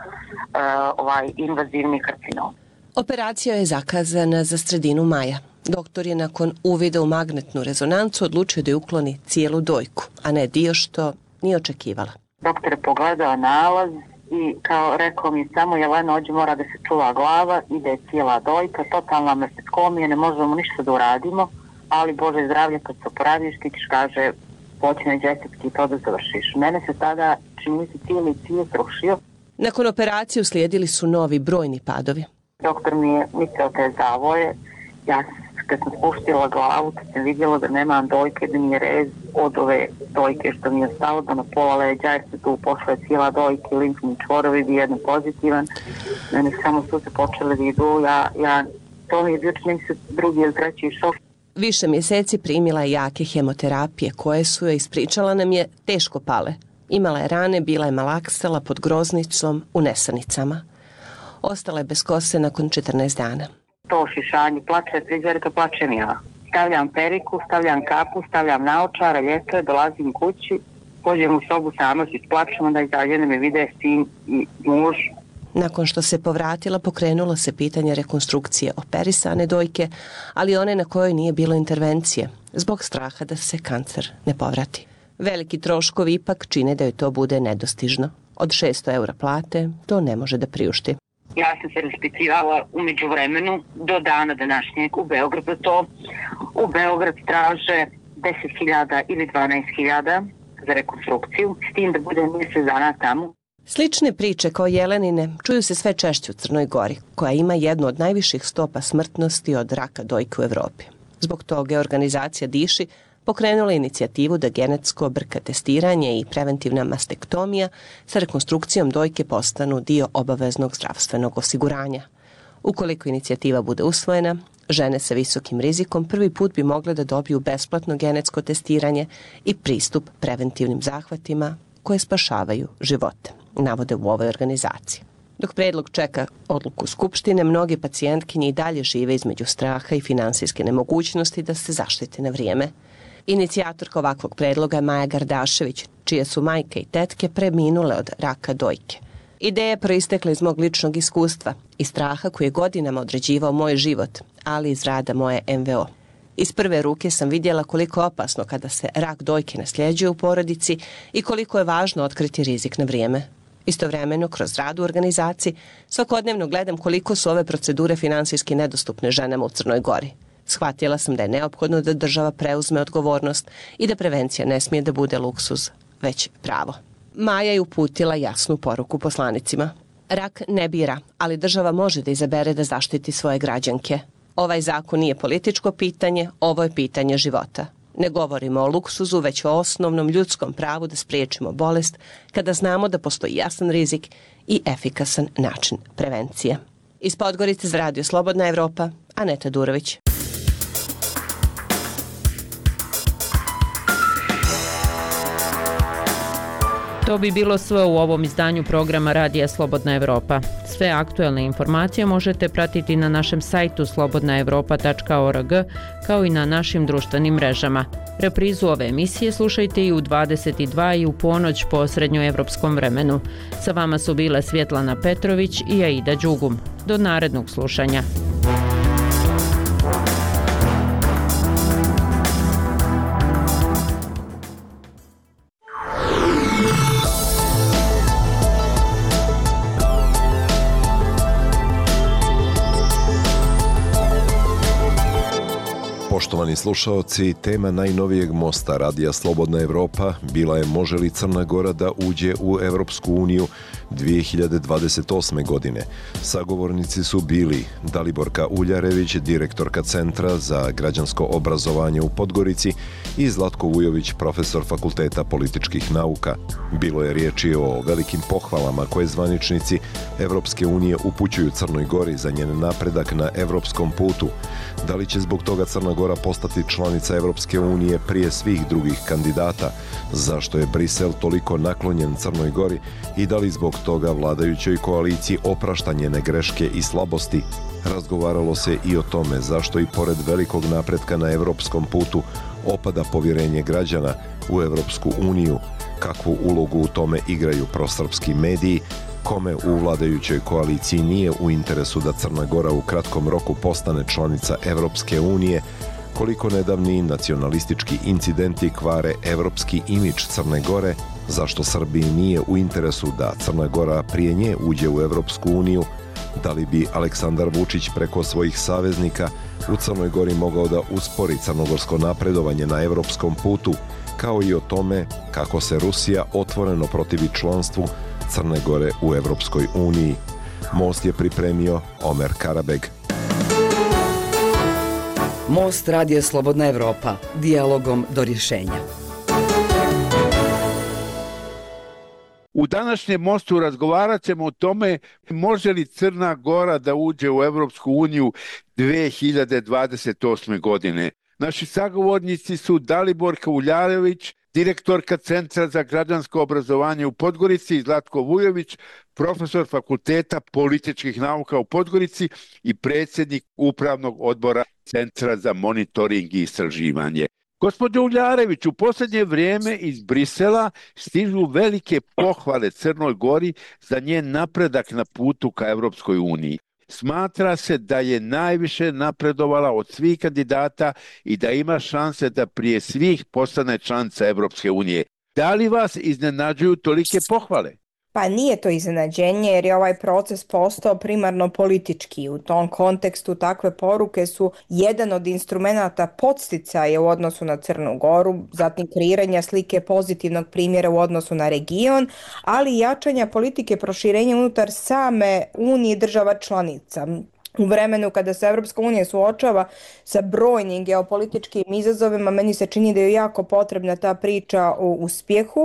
Speaker 6: ovaj invazivni karcinom.
Speaker 5: Operacija je zakazana za sredinu maja. Doktor je nakon uvida u magnetnu rezonancu odlučio da je ukloni cijelu dojku, a ne dio što nije očekivala.
Speaker 6: Doktor je pogledao nalaz i kao rekao mi samo Jelena, ođe mora da se čuva glava, ide je cijela dojka, totalna mastektomija, ne možemo ništa da uradimo, ali Bože zdravlje kad se oporaviš ti ćeš, kaže, počne džetetski to da završiš. Mene se tada čini mi se cijeli cijel srušio.
Speaker 5: Nakon operacije uslijedili su novi brojni padovi.
Speaker 6: Doktor mi je mislio te zavoje, ja kad sam spuštila glavu, kad sam vidjela da nemam dojke, da mi je rez od ove dojke što mi je ostalo, da na pola leđa, jer se tu pošla cijela dojke, limfni čvorovi, bi jedan pozitivan. Mene samo su se počele da idu, ja, ja, to mi je bio čini se drugi ili treći šok.
Speaker 5: Više mjeseci primila je jake hemoterapije koje su joj, ispričala nam je, teško pale. Imala je rane, bila je malaksala pod groznicom u nesanicama. Ostala je bez kose nakon četrnaest dana.
Speaker 6: To šišanje, plače frižerka, plačem ja. Stavljam periku, stavljam kapu, stavljam naočare, ljeto je, dolazim kući, pođem u sobu, sama se isplačem, onda izađe me vide sin i muž.
Speaker 5: Nakon što se povratila, pokrenulo se pitanje rekonstrukcije operisane dojke, ali one na kojoj nije bilo intervencije, zbog straha da se kancer ne povrati. Veliki troškovi ipak čine da joj to bude nedostižno. Od šesto eura plate to ne može da priušti.
Speaker 6: Ja sam se raspitivala u međuvremenu do dana današnjeg u Beogradu to. U Beograd traže deset hiljada ili dvanaest hiljada za rekonstrukciju, s tim da bude mjesec dana tamo.
Speaker 5: Slične priče kao Jelenine čuju se sve češće u Crnoj Gori, koja ima jednu od najviših stopa smrtnosti od raka dojke u Evropi. Zbog toga je organizacija Diši pokrenula inicijativu da genetsko brka testiranje i preventivna mastektomija sa rekonstrukcijom dojke postanu dio obaveznog zdravstvenog osiguranja. Ukoliko inicijativa bude usvojena, žene sa visokim rizikom prvi put bi mogle da dobiju besplatno genetsko testiranje i pristup preventivnim zahvatima koje spašavaju živote, navode u ovoj organizaciji. Dok predlog čeka odluku Skupštine, mnogi pacijentkinje i dalje žive između straha i finansijske nemogućnosti da se zaštite na vrijeme. Inicijatorka ovakvog predloga je Maja Gardašević, čije su majke i tetke preminule od raka dojke. Ideja je proistekla iz mog ličnog iskustva i straha koji je godinama određivao moj život, ali iz rada moje em ve o. Iz prve ruke sam vidjela koliko je opasno kada se rak dojke nasljeđuje u porodici i koliko je važno otkriti rizik na vrijeme. Istovremeno, kroz rad u organizaciji, svakodnevno gledam koliko su ove procedure finansijski nedostupne ženama u Crnoj Gori. Shvatila sam da je neophodno da država preuzme odgovornost i da prevencija ne smije da bude luksuz, već pravo. Maja je uputila jasnu poruku poslanicima. Rak ne bira, ali država može da izabere da zaštiti svoje građanke. Ovaj zakon nije političko pitanje, ovo je pitanje života. Ne govorimo o luksuzu, već o osnovnom ljudskom pravu da spriječimo bolest kada znamo da postoji jasan rizik i efikasan način prevencije. Iz Podgorice za Radio Slobodna Evropa, Aneta Durović.
Speaker 1: To bi bilo sve u ovom izdanju programa Radija Slobodna Evropa. Sve aktuelne informacije možete pratiti na našem sajtu slobodna evropa tačka org, kao i na našim društvenim mrežama. Reprizu ove emisije slušajte i u dvadeset dva i u ponoć po srednjoevropskom vremenu. Sa vama su bile Svjetlana Petrović i Aida Đugum. Do narednog slušanja.
Speaker 2: Poštovani slušaoci, tema najnovijeg mosta Radija Slobodna Evropa bila je može li Crna Gora da uđe u Evropsku uniju dvije hiljade dvadeset osme. godine. Sagovornici su bili Daliborka Uljarević, direktorka Centra za građansko obrazovanje u Podgorici i Zlatko Vujović, profesor Fakulteta političkih nauka. Bilo je riječi o velikim pohvalama koje zvaničnici Evropske unije upućuju Crnoj Gori za njen napredak na evropskom putu. Da li će zbog toga Crna Gora postati članica Evropske unije prije svih drugih kandidata? Zašto je Brisel toliko naklonjen Crnoj Gori i da li zbog toga vladajućoj koaliciji oprašta njene greške i slabosti? Razgovaralo se i o tome zašto i pored velikog napretka na evropskom putu opada povjerenje građana u Evropsku uniju, kakvu ulogu u tome igraju prosrpski mediji, kome u vladajućoj koaliciji nije u interesu da Crna Gora u kratkom roku postane članica Evropske unije, koliko nedavni nacionalistički incidenti kvare evropski imidž Crne Gore, zašto Srbiji nije u interesu da Crna Gora prije nje uđe u Evropsku uniju, da li bi Aleksandar Vučić preko svojih saveznika u Crnoj Gori mogao da uspori crnogorsko napredovanje na evropskom putu, kao i o tome kako se Rusija otvoreno protivi članstvu Crne Gore u Evropskoj uniji. Most je pripremio Omer Karabeg.
Speaker 8: Most Radija Slobodna Evropa. Dijalogom do rješenja.
Speaker 9: U današnjem mostu razgovarat ćemo o tome može li Crna Gora da uđe u Evropsku uniju dvije hiljade dvadeset osme. godine. Naši sagovornici su Daliborka Uljarević, direktorka Centra za građansko obrazovanje u Podgorici, i Zlatko Vujović, profesor Fakulteta političkih nauka u Podgorici i predsjednik Upravnog odbora Centra za monitoring i istraživanje. Gospođo Uljarević, u posljednje vrijeme iz Brisela stižu velike pohvale Crnoj Gori za njen napredak na putu ka Evropskoj uniji. Smatra se da je najviše napredovala od svih kandidata i da ima šanse da prije svih postane članica Evropske unije. Da li vas iznenađuju tolike pohvale?
Speaker 10: Pa nije to iznenađenje jer je ovaj proces postao primarno politički. U tom kontekstu takve poruke su jedan od instrumenata podsticaja u odnosu na Crnu Goru, zatim kreiranja slike pozitivnog primjera u odnosu na region, ali i jačanja politike proširenja unutar same Unije država članica. U vremenu kada se Evropska unija suočava sa brojnim geopolitičkim izazovima, meni se čini da je jako potrebna ta priča o uspjehu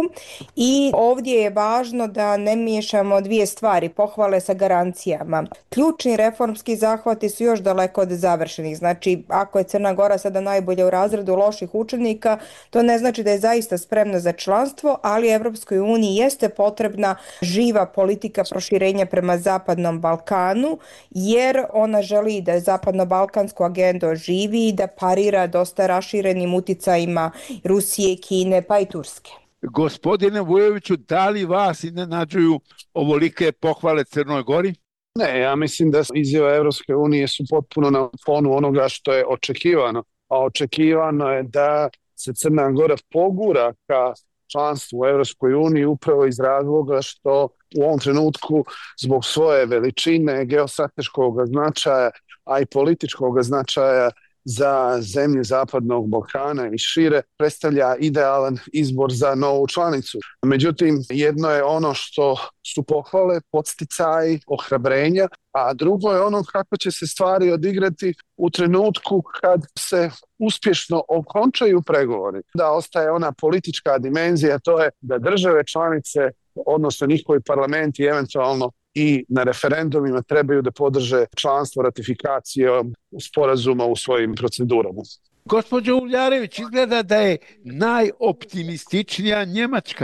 Speaker 10: i ovdje je važno da ne miješamo dvije stvari, pohvale sa garancijama. Ključni reformski zahvati su još daleko od završenih, znači ako je Crna Gora sada najbolje u razredu loših učenika, to ne znači da je zaista spremna za članstvo, ali Evropskoj uniji jeste potrebna živa politika proširenja prema Zapadnom Balkanu, jer ona želi da zapadno-balkansku agendu oživi i da parira dosta raširenim uticajima Rusije, Kine pa i Turske.
Speaker 9: Gospodine Vujoviću, da li vas iznenađuju ovolike pohvale Crnoj Gori?
Speaker 25: Ne, ja mislim da izjave Evropske unije su potpuno na fonu onoga što je očekivano. A očekivano je da se Crna Gora pogura ka članstvu u Evropskoj uniji upravo iz razloga što u ovom trenutku zbog svoje veličine, geostrateškog značaja, a i političkog značaja za zemlje Zapadnog Balkana i šire predstavlja idealan izbor za novu članicu. Međutim, jedno je ono što su pohvale, podsticaji, ohrabrenja, a drugo je ono kako će se stvari odigrati u trenutku kad se uspješno okončaju pregovori. Da ostaje ona politička dimenzija, to je da države članice, odnosno njihovi parlamenti eventualno i na referendumima trebaju da podrže članstvo ratifikacijom sporazuma u svojim procedurama.
Speaker 9: Gospođo Uljarević, izgleda da je najoptimističnija Njemačka.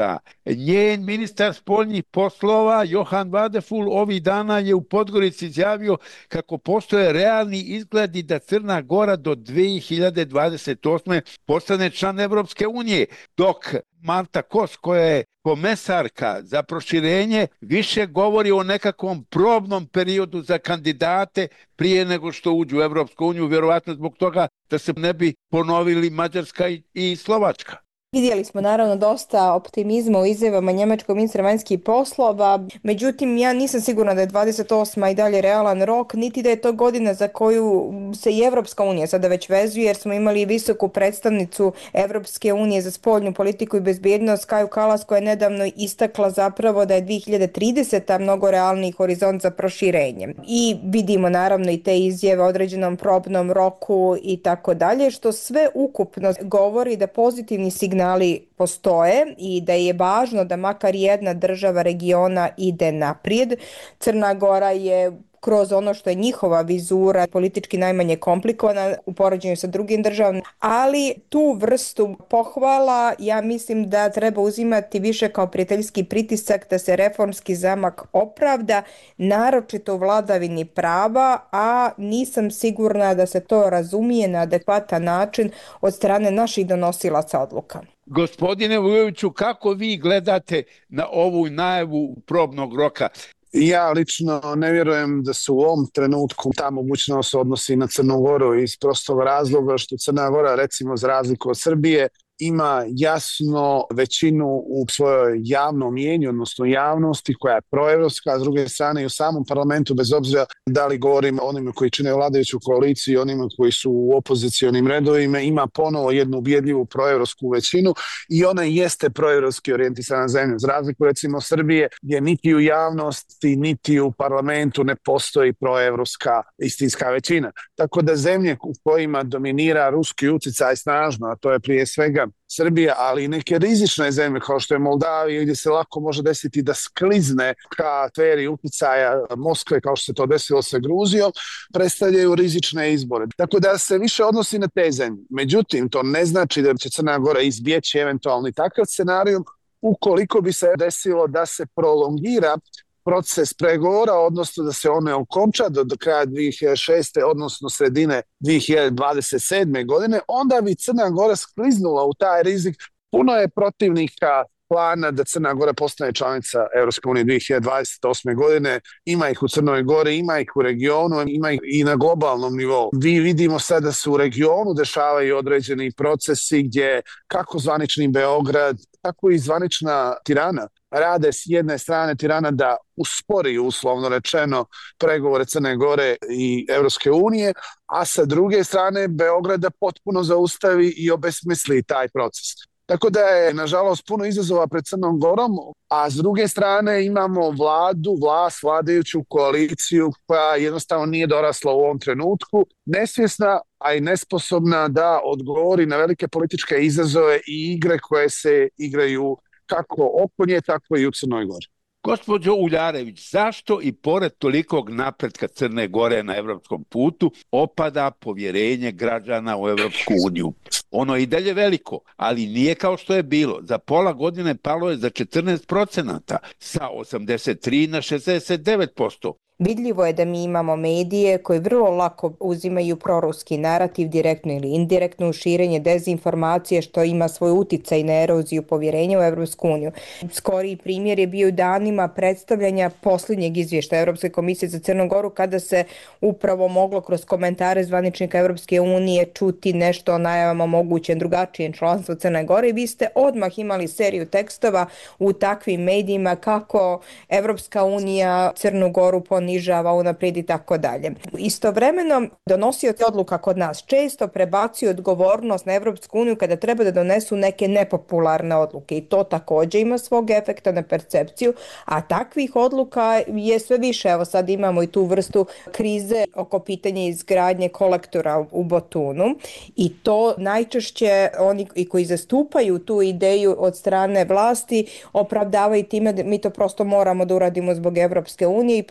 Speaker 9: Njen ministar spoljnih poslova Johan Vadeful ovih dana je u Podgorici izjavio kako postoje realni izgledi da Crna Gora do dve hiljade dvadeset osme postane član Evropske unije, dok Marta Kos, koja je komesarka za proširenje, više govori o nekakvom probnom periodu za kandidate prije nego što uđu u Evropsku uniju, vjerovatno zbog toga da se ne bi ponovili Mađarska i Slovačka.
Speaker 10: Vidjeli smo naravno dosta optimizma u izjavama njemačkog ministra vanjskih poslova, međutim ja nisam sigurna da je dvadeset osma i dalje realan rok, niti da je to godina za koju se i Evropska unija sada već vezuje, jer smo imali visoku predstavnicu Evropske unije za spoljnu politiku i bezbjednost Kaju Kalas, koja je nedavno istakla zapravo da je dve hiljade trideseta mnogo realniji horizont za proširenje. I vidimo naravno i te izjave o određenom probnom roku i tako dalje, što sve ukupno govori da pozitivni signal ali postoje i da je važno da makar jedna država regiona ide naprijed. Crna Gora je kroz ono što je njihova vizura politički najmanje komplikovana u poređenju sa drugim državama, ali tu vrstu pohvala ja mislim da treba uzimati više kao prijateljski pritisak da se reformski zamak opravda, naročito u vladavini prava, a nisam sigurna da se to razumije na adekvatan način od strane naših donosilaca odluka.
Speaker 9: Gospodine Vujoviću, kako vi gledate na ovu najavu probnog roka?
Speaker 25: Ja lično ne vjerujem da se u ovom trenutku ta mogućnost odnosi na Crnu Goru iz prostog razloga što Crna Gora, recimo za razliku od Srbije, ima jasno većinu u svojoj javnom mijenju, odnosno javnosti koja je proevropska, a s druge strane i u samom parlamentu, bez obzira da li govorimo o onima koji čine vladajuću koaliciju i onima koji su u opozicionim redovima, ima ponovo jednu ubjedljivu proevropsku većinu i ona jeste proevropski orijentisana zemlja. Za razliku recimo Srbije, gdje niti u javnosti, niti u parlamentu ne postoji proevropska istinska većina. Tako da zemlje u kojima dominira ruski utjecaj snažno, a to je prije svega Srbija, ali i neke rizične zemlje kao što je Moldavija, gdje se lako može desiti da sklizne ka sferi utjecaja Moskve, kao što se to desilo sa Gruzijom, predstavljaju rizične izbore. Tako da se više odnosi na te zemlje. Međutim, to ne znači da će Crna Gora izbjeći eventualni takav scenarij ukoliko bi se desilo da se prolongira proces pregovora, odnosno da se one okonča do, do kraja dvije hiljade šeste. odnosno sredine dvije hiljade dvadeset sedme. godine, onda bi Crna Gora skliznula u taj rizik. Puno je protivnika plana da Crna Gora postane članica Evropske unije dvije hiljade dvadeset osme. godine. Ima ih u Crnoj Gori, ima ih u regionu, ima ih i na globalnom nivou. Vi vidimo sad da se u regionu dešavaju određeni procesi gdje kako zvanični Beograd, tako i zvanična Tirana rade s jedne strane Tirana da uspori, uslovno rečeno, pregovore Crne Gore i Evropske unije, a sa druge strane Beograd da potpuno zaustavi i obesmisli taj proces. Tako da je, nažalost, puno izazova pred Crnom Gorom, a s druge strane imamo vladu, vlast, vladajuću koaliciju koja jednostavno nije dorasla u ovom trenutku, nesvjesna, a i nesposobna da odgovori na velike političke izazove i igre koje se igraju kako oko nje, tako i u Crnoj Gori.
Speaker 9: Gospođo Uljarević, zašto i pored tolikog napretka Crne Gore na evropskom putu opada povjerenje građana u Evropsku uniju? Ono je i dalje veliko, ali nije kao što je bilo. Za pola godine palo je za četrnaest procenata, sa osamdeset tri na šezdeset devet posto.
Speaker 10: Vidljivo je da mi imamo medije koji vrlo lako uzimaju proruski narativ direktno ili indirektno u širenje dezinformacije, što ima svoj uticaj na eroziju povjerenja u Evropsku uniju. Skoriji primjer je bio danima predstavljanja posljednjeg izvještaja Evropske komisije za Crnu Goru, kada se upravo moglo kroz komentare zvaničnika Evropske unije čuti nešto o najavama mogućem drugačijem članstvu Crne Gore i vi ste odmah imali seriju tekstova u takvim medijima kako Evropska unija Crnu Goru ponižava, unaprijed i tako dalje. Istovremeno, donosioci odluka kod nas često prebacuju odgovornost na Evropsku uniju kada treba da donesu neke nepopularne odluke i to također ima svog efekta na percepciju, a takvih odluka je sve više. Evo sad imamo i tu vrstu krize oko pitanja izgradnje kolektora u Botunu i to najčešće oni i koji zastupaju tu ideju od strane vlasti opravdavaju time da mi to prosto moramo da uradimo zbog Evropske unije i povlačenju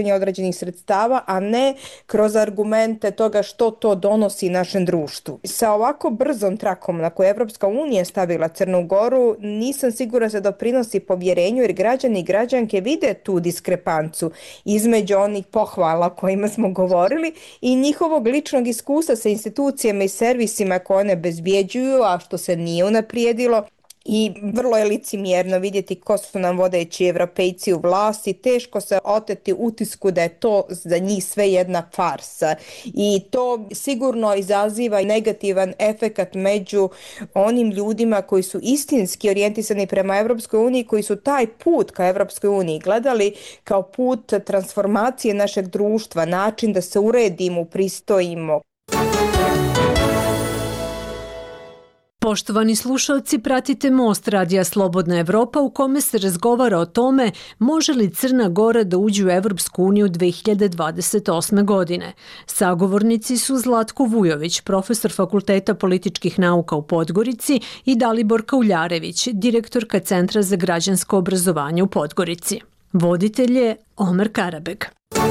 Speaker 10: povlačenja određenih sredstava, a ne kroz argumente toga što to donosi našem društvu. Sa ovako brzom trakom na koju Evropska unija stavila Crnu Goru, nisam sigura se doprinosi povjerenju, jer građani i građanke vide tu diskrepancu između onih pohvala o kojima smo govorili i njihovog ličnog iskustva sa institucijama i servisima koje one bezbjeđuju, a što se nije unaprijedilo. I vrlo je licemjerno vidjeti ko su nam vodeći Evropejci u vlasti, teško se oteti utisku da je to za njih sve jedna farsa. I to sigurno izaziva negativan efekat među onim ljudima koji su istinski orijentisani prema Evropskoj uniji, koji su taj put ka Evropskoj uniji gledali kao put transformacije našeg društva, način da se uredimo, pristojimo.
Speaker 7: Poštovani slušalci, pratite Most Radija Slobodna Evropa u kome se razgovara o tome može li Crna Gora da uđe u Evropsku uniju dve hiljade dvadeset osme. godine. Sagovornici su Zlatko Vujović, profesor Fakulteta političkih nauka u Podgorici, i Dalibor Kauljarević, direktorka Centra za građansko obrazovanje u Podgorici. Voditelj je Omer Karabeg.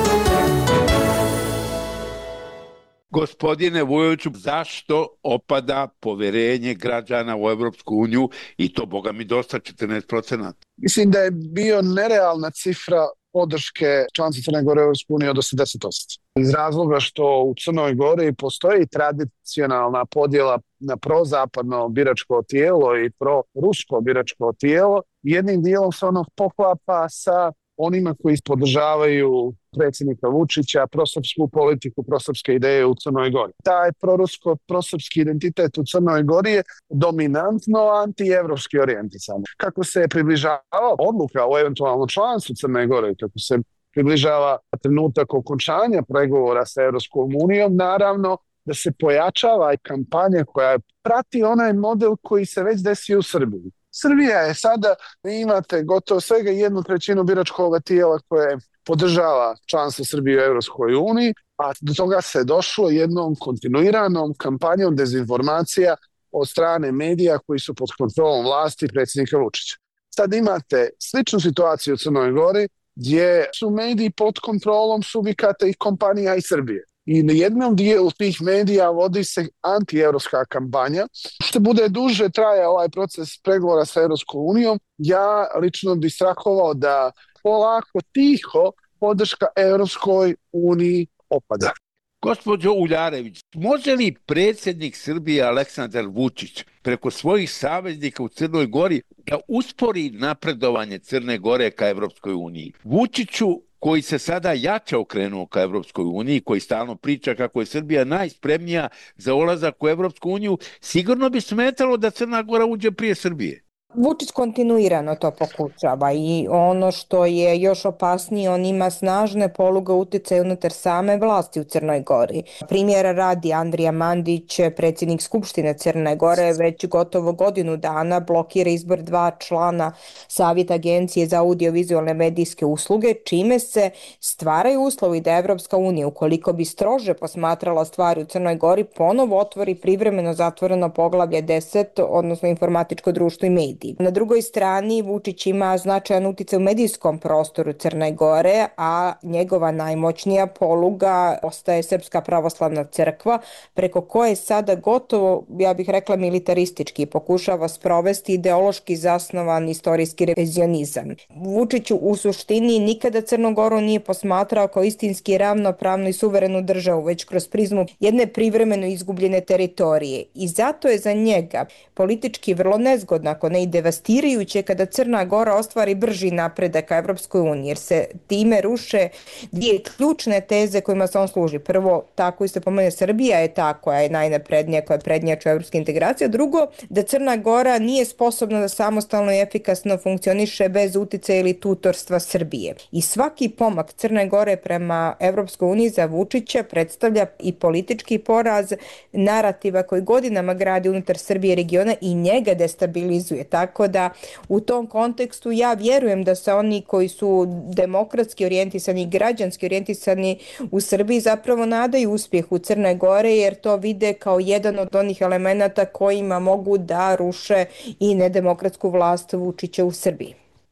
Speaker 9: Gospodine Vujoviću, zašto opada poverenje građana u Evropsku uniju i to, boga mi, dosta četrnaest procenata?
Speaker 25: Mislim da je bio nerealna cifra podrške članstva Crne Gore u Evropsku uniju od osamdeset osam. Iz razloga što u Crnoj Gori postoji tradicionalna podjela na prozapadno biračko tijelo i prorusko biračko tijelo. Jednim dijelom se ono poklapa sa onima koji podržavaju predsjednika Vučića, prosrpsku politiku, prosrpske ideje u Crnoj Gori. Taj prorusko, prosrpski identitet u Crnoj Gori je dominantno antievropski orijentisan. Kako se je približava odluka o eventualnom članstvu Crne Gore, kako se približava trenutak okončanja pregovora sa Evropskom unijom, naravno da se pojačava i kampanja koja prati onaj model koji se već desio u Srbiji. Srbija je sada, vi imate gotovo svega jednu trećinu biračkog tijela koje podržava članstvo Srbije u Evropskoj uniji, a do toga se došlo jednom kontinuiranom kampanjom dezinformacija od strane medija koji su pod kontrolom vlasti predsjednika Vučića. Sad imate sličnu situaciju u Crnoj Gori gdje su mediji pod kontrolom subjekata i kompanija iz Srbije. I na jednom dijelu tih medija vodi se antievropska kampanja. Što bude duže traja ovaj proces pregovora sa Evropskom unijom, ja lično bih strahovao da polako, tiho podrška Evropskoj uniji opada.
Speaker 9: Gospođo Uljarević, može li predsjednik Srbije Aleksandar Vučić preko svojih saveznika u Crnoj Gori da uspori napredovanje Crne Gore ka Evropskoj uniji? Vučiću, koji se sada jače okrenuo ka Evropskoj uniji, koji stalno priča kako je Srbija najspremnija za ulazak u Evropsku uniju, sigurno bi smetalo da Crna Gora uđe prije Srbije.
Speaker 10: Vučić kontinuirano to pokušava i ono što je još opasnije, on ima snažne poluge uticaja unutar same vlasti u Crnoj Gori. Primjera radi, Andrija Mandić, predsjednik Skupštine Crne Gore, već gotovo godinu dana blokira izbor dva člana Savjeta Agencije za audiovizualne medijske usluge, čime se stvaraju uslovi da Evropska unija, ukoliko bi strože posmatrala stvari u Crnoj Gori, ponovo otvori privremeno zatvoreno poglavlje deset, odnosno informatičko društvo i medije. Na drugoj strani Vučić ima značajan uticaj u medijskom prostoru Crne Gore, a njegova najmoćnija poluga ostaje Srpska pravoslavna crkva, preko koje sada gotovo, ja bih rekla, militaristički pokušava sprovesti ideološki zasnovan istorijski revizionizam. Vučić u suštini nikada Crnu Goru nije posmatrao kao istinski ravnopravnu i suverenu državu, već kroz prizmu jedne privremeno izgubljene teritorije. I zato je za njega politički vrlo nezgodno, ako ne i devastirajuće, kada Crna Gora ostvari brži napredak ka Evropskoj uniji, jer se time ruše dvije ključne teze kojima se on služi. Prvo, tako se pomene, Srbija je ta koja je najnaprednija, koja je prednjača u evropske integracije. Drugo, da Crna Gora nije sposobna da samostalno i efikasno funkcioniše bez uticaja ili tutorstva Srbije. I svaki pomak Crne Gore prema Evropskoj uniji za Vučića predstavlja i politički poraz narativa koji godinama gradi unutar Srbije regiona i njega destabilizuje. Tako da u tom kontekstu ja vjerujem da se oni koji su demokratski orijentisani, građanski orijentisani u Srbiji zapravo nadaju uspjehu Crne Gore, jer to vide kao jedan od onih elemenata kojima mogu da ruše i nedemokratsku vlast Vučića u Srbiji.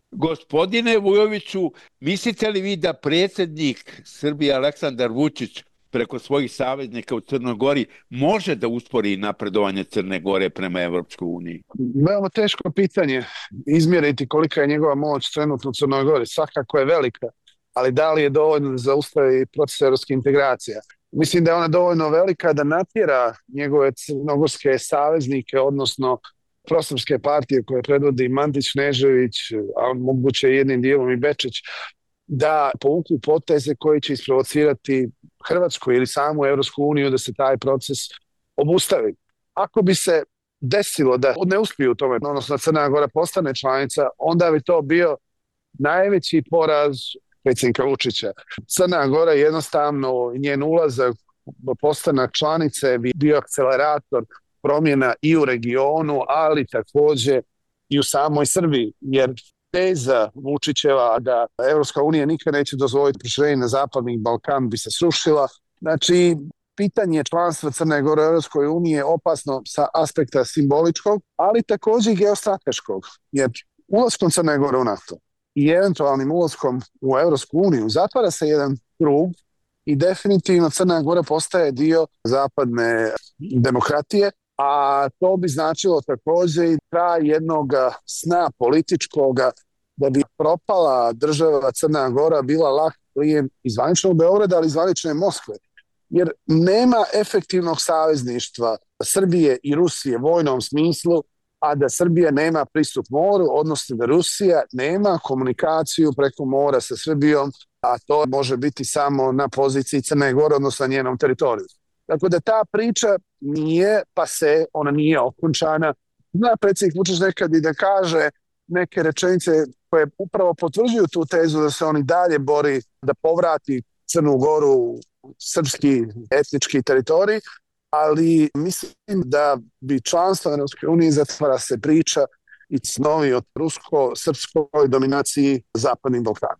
Speaker 9: Gospodine Vujoviću, mislite li vi da predsjednik Srbije Aleksandar Vučić preko svojih saveznika u Crnoj Gori može da uspori napredovanje Crne Gore prema Evropskoj uniji?
Speaker 25: Veoma teško pitanje izmjeriti kolika je njegova moć trenutno u Crnoj Gori. Svakako je velika, ali da li je dovoljno da zaustavi proces evropske integracije? Mislim da je ona dovoljno velika da natjera njegove crnogorske saveznike, odnosno prosrpske partije koje predvodi Mandić, Knežević, a moguće jednim dijelom i Bečić, da povuku poteze koji će isprovocirati Hrvatsku ili samu Evropsku uniju da se taj proces obustavi. Ako bi se desilo da ne uspiju u tome, odnosno Crna Gora postane članica, onda bi to bio najveći poraz predsjednika Vučića. Crna Gora jednostavno, njen ulazak, postanak članice bi bio akcelerator promjena i u regionu, ali također i u samoj Srbiji, jer teza Vučićeva da Evropska unija nikad neće dozvoliti proširenje na Zapadni Balkan bi se srušila. Znači, pitanje članstva Crne Gore u Evropskoj uniji je opasno sa aspekta simboličkog, ali također i geostrateškog, jer ulaskom Crne Gore u NATO i eventualnim ulaskom u Evropsku uniju zatvara se jedan krug i definitivno Crna Gora postaje dio zapadne demokratije, a to bi značilo također i kraj jednog sna političkoga da bi propala država Crna Gora bila lak plijen iz zvaničnog Beograda, ali iz zvanične Moskve. Jer nema efektivnog savezništva Srbije i Rusije u vojnom smislu, a da Srbija nema pristup moru, odnosno da Rusija nema komunikaciju preko mora sa Srbijom, a to može biti samo na poziciji Crne Gore, odnosno na njenom teritoriju. Tako da ta priča nije pase, ona nije okončana. Zna predsjednik Vučić nekad i da kaže neke rečenice koje upravo potvrđuju tu tezu da se on i dalje bori da povrati Crnu Goru u srpski etnički teritorij, ali mislim da bi članstvo Evropske unije zatvara se priča i snovi od rusko-srpskoj dominaciji Zapadnim Balkanom.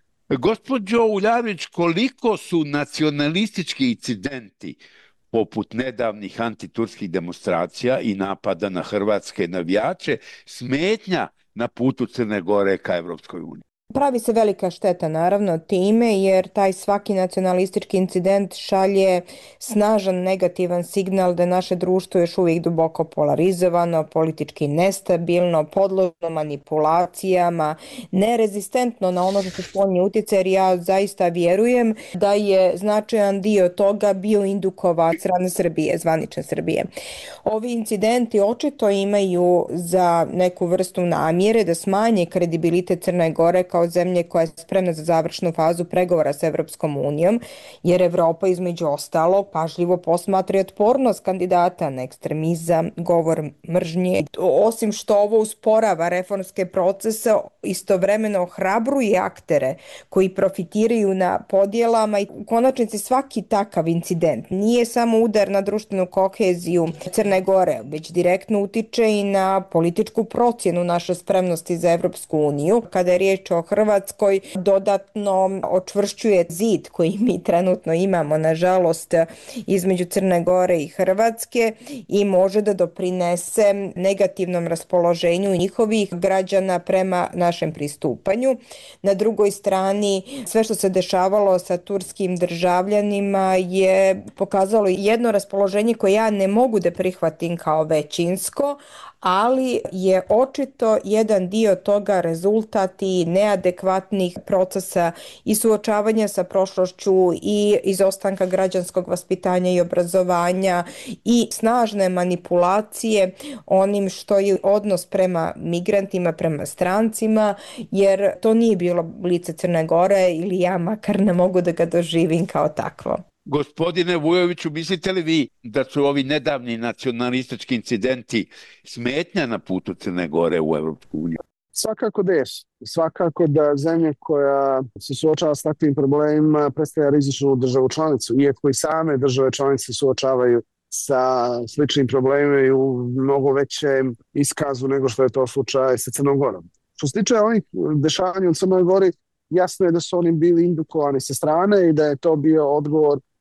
Speaker 9: Gospođo Uljarić, koliko su nacionalistički incidenti poput nedavnih antiturskih demonstracija i napada na hrvatske navijače smetnja na putu Crne Gore ka Evropskoj uniji?
Speaker 10: Pravi se velika šteta naravno time, jer taj svaki nacionalistički incident šalje snažan negativan signal da naše društvo još uvijek duboko polarizovano, politički nestabilno, podložno manipulacijama, nerezistentno na ono što su spoljni utjecaj, jer ja zaista vjerujem da je značajan dio toga bio indukovan strane Srbije, zvanične Srbije. Ovi incidenti očito imaju za neku vrstu namjere da smanje kredibilitet Crne Gore kao zemlje koja je spremna za završnu fazu pregovora s Evropskom unijom, jer Evropa između ostalo pažljivo posmatra otpornost kandidata na ekstremizam, govor mržnje. Osim što ovo usporava reformske procese, istovremeno ohrabruje aktere koji profitiraju na podjelama i u konačnici svaki takav incident nije samo udar na društvenu koheziju Crne Gore, već direktno utiče i na političku procjenu naše spremnosti za Evropsku uniju. Kada je riječ o Hrvatskoj, dodatno očvršćuje zid koji mi trenutno imamo, nažalost, između Crne Gore i Hrvatske i može da doprinese negativnom raspoloženju njihovih građana prema našem pristupanju. Na drugoj strani, sve što se dešavalo sa turskim državljanima je pokazalo jedno raspoloženje koje ja ne mogu da prihvatim kao većinsko, ali je očito jedan dio toga rezultat i neadekvatnih procesa i suočavanja sa prošlošću i izostanka građanskog vaspitanja i obrazovanja i snažne manipulacije onim što je odnos prema migrantima, prema strancima, jer to nije bilo lice Crne Gore ili ja makar ne mogu da ga doživim kao takvo.
Speaker 9: Gospodine Vujoviću, mislite li vi da su ovi nedavni nacionalistički incidenti smetnja na putu Crne Gore u Evropsku uniju?
Speaker 25: Svakako da je. Svakako da zemlje koja se suočava s takvim problemima predstavlja rizičnu državu članicu, iako i same države članice suočavaju sa sličnim problemima i u mnogo većem iskazu nego što je to slučaj sa Crnom Gorom. Što se tiče ovih dešavanja u Crnoj Gori, jasno je da su oni bili indukovani sa strane i da je to bio odgovor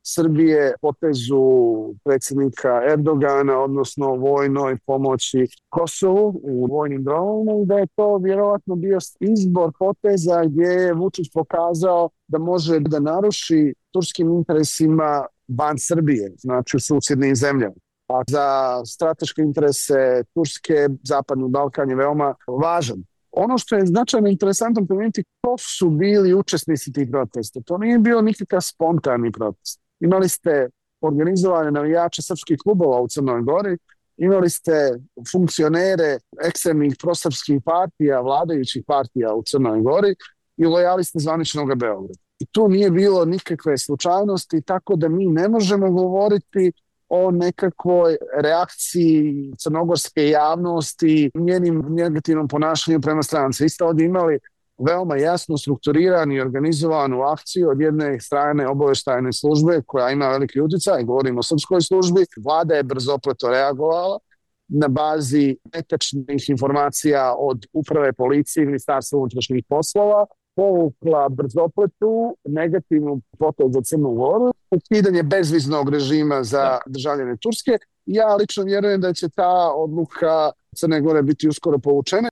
Speaker 25: Srbije, potezu predsjednika Erdogana, odnosno vojnoj pomoći Kosovu u vojnim dronovima i da je to vjerovatno bio izbor poteza gdje je Vučić pokazao da može da naruši turskim interesima van Srbije, znači u susjednim zemljama. A za strateške interese Turske, Zapadni Balkan je veoma važan. Ono što je značajno interesantno pomenuti, ko su bili učesnici tih protesta. To nije bio nikakav spontani protest. Imali ste organizovane navijače srpskih klubova u Crnoj Gori, imali ste funkcionere ekstremnih prosrpskih partija, vladajućih partija u Crnoj Gori i lojaliste zvaničnog Beograda. I tu nije bilo nikakve slučajnosti, tako da mi ne možemo govoriti o nekakvoj reakciji crnogorske javnosti, njenim negativnom ponašanju prema stranci. Isto ovdje imali veoma jasno strukturirani i organizovanu akciju od jedne strane obavještajne službe koja ima veliki utjecaj, govorimo o srpskoj službi. Vlada je brzopleto reagovala na bazi netačnih informacija od uprave policije i Ministarstva unutrašnjih poslova, povukla brzopletu negativnu potez za Crnu Goru, ukidanje bezviznog režima za državljane Turske. Ja lično vjerujem da će ta odluka Crne Gore biti uskoro povučena.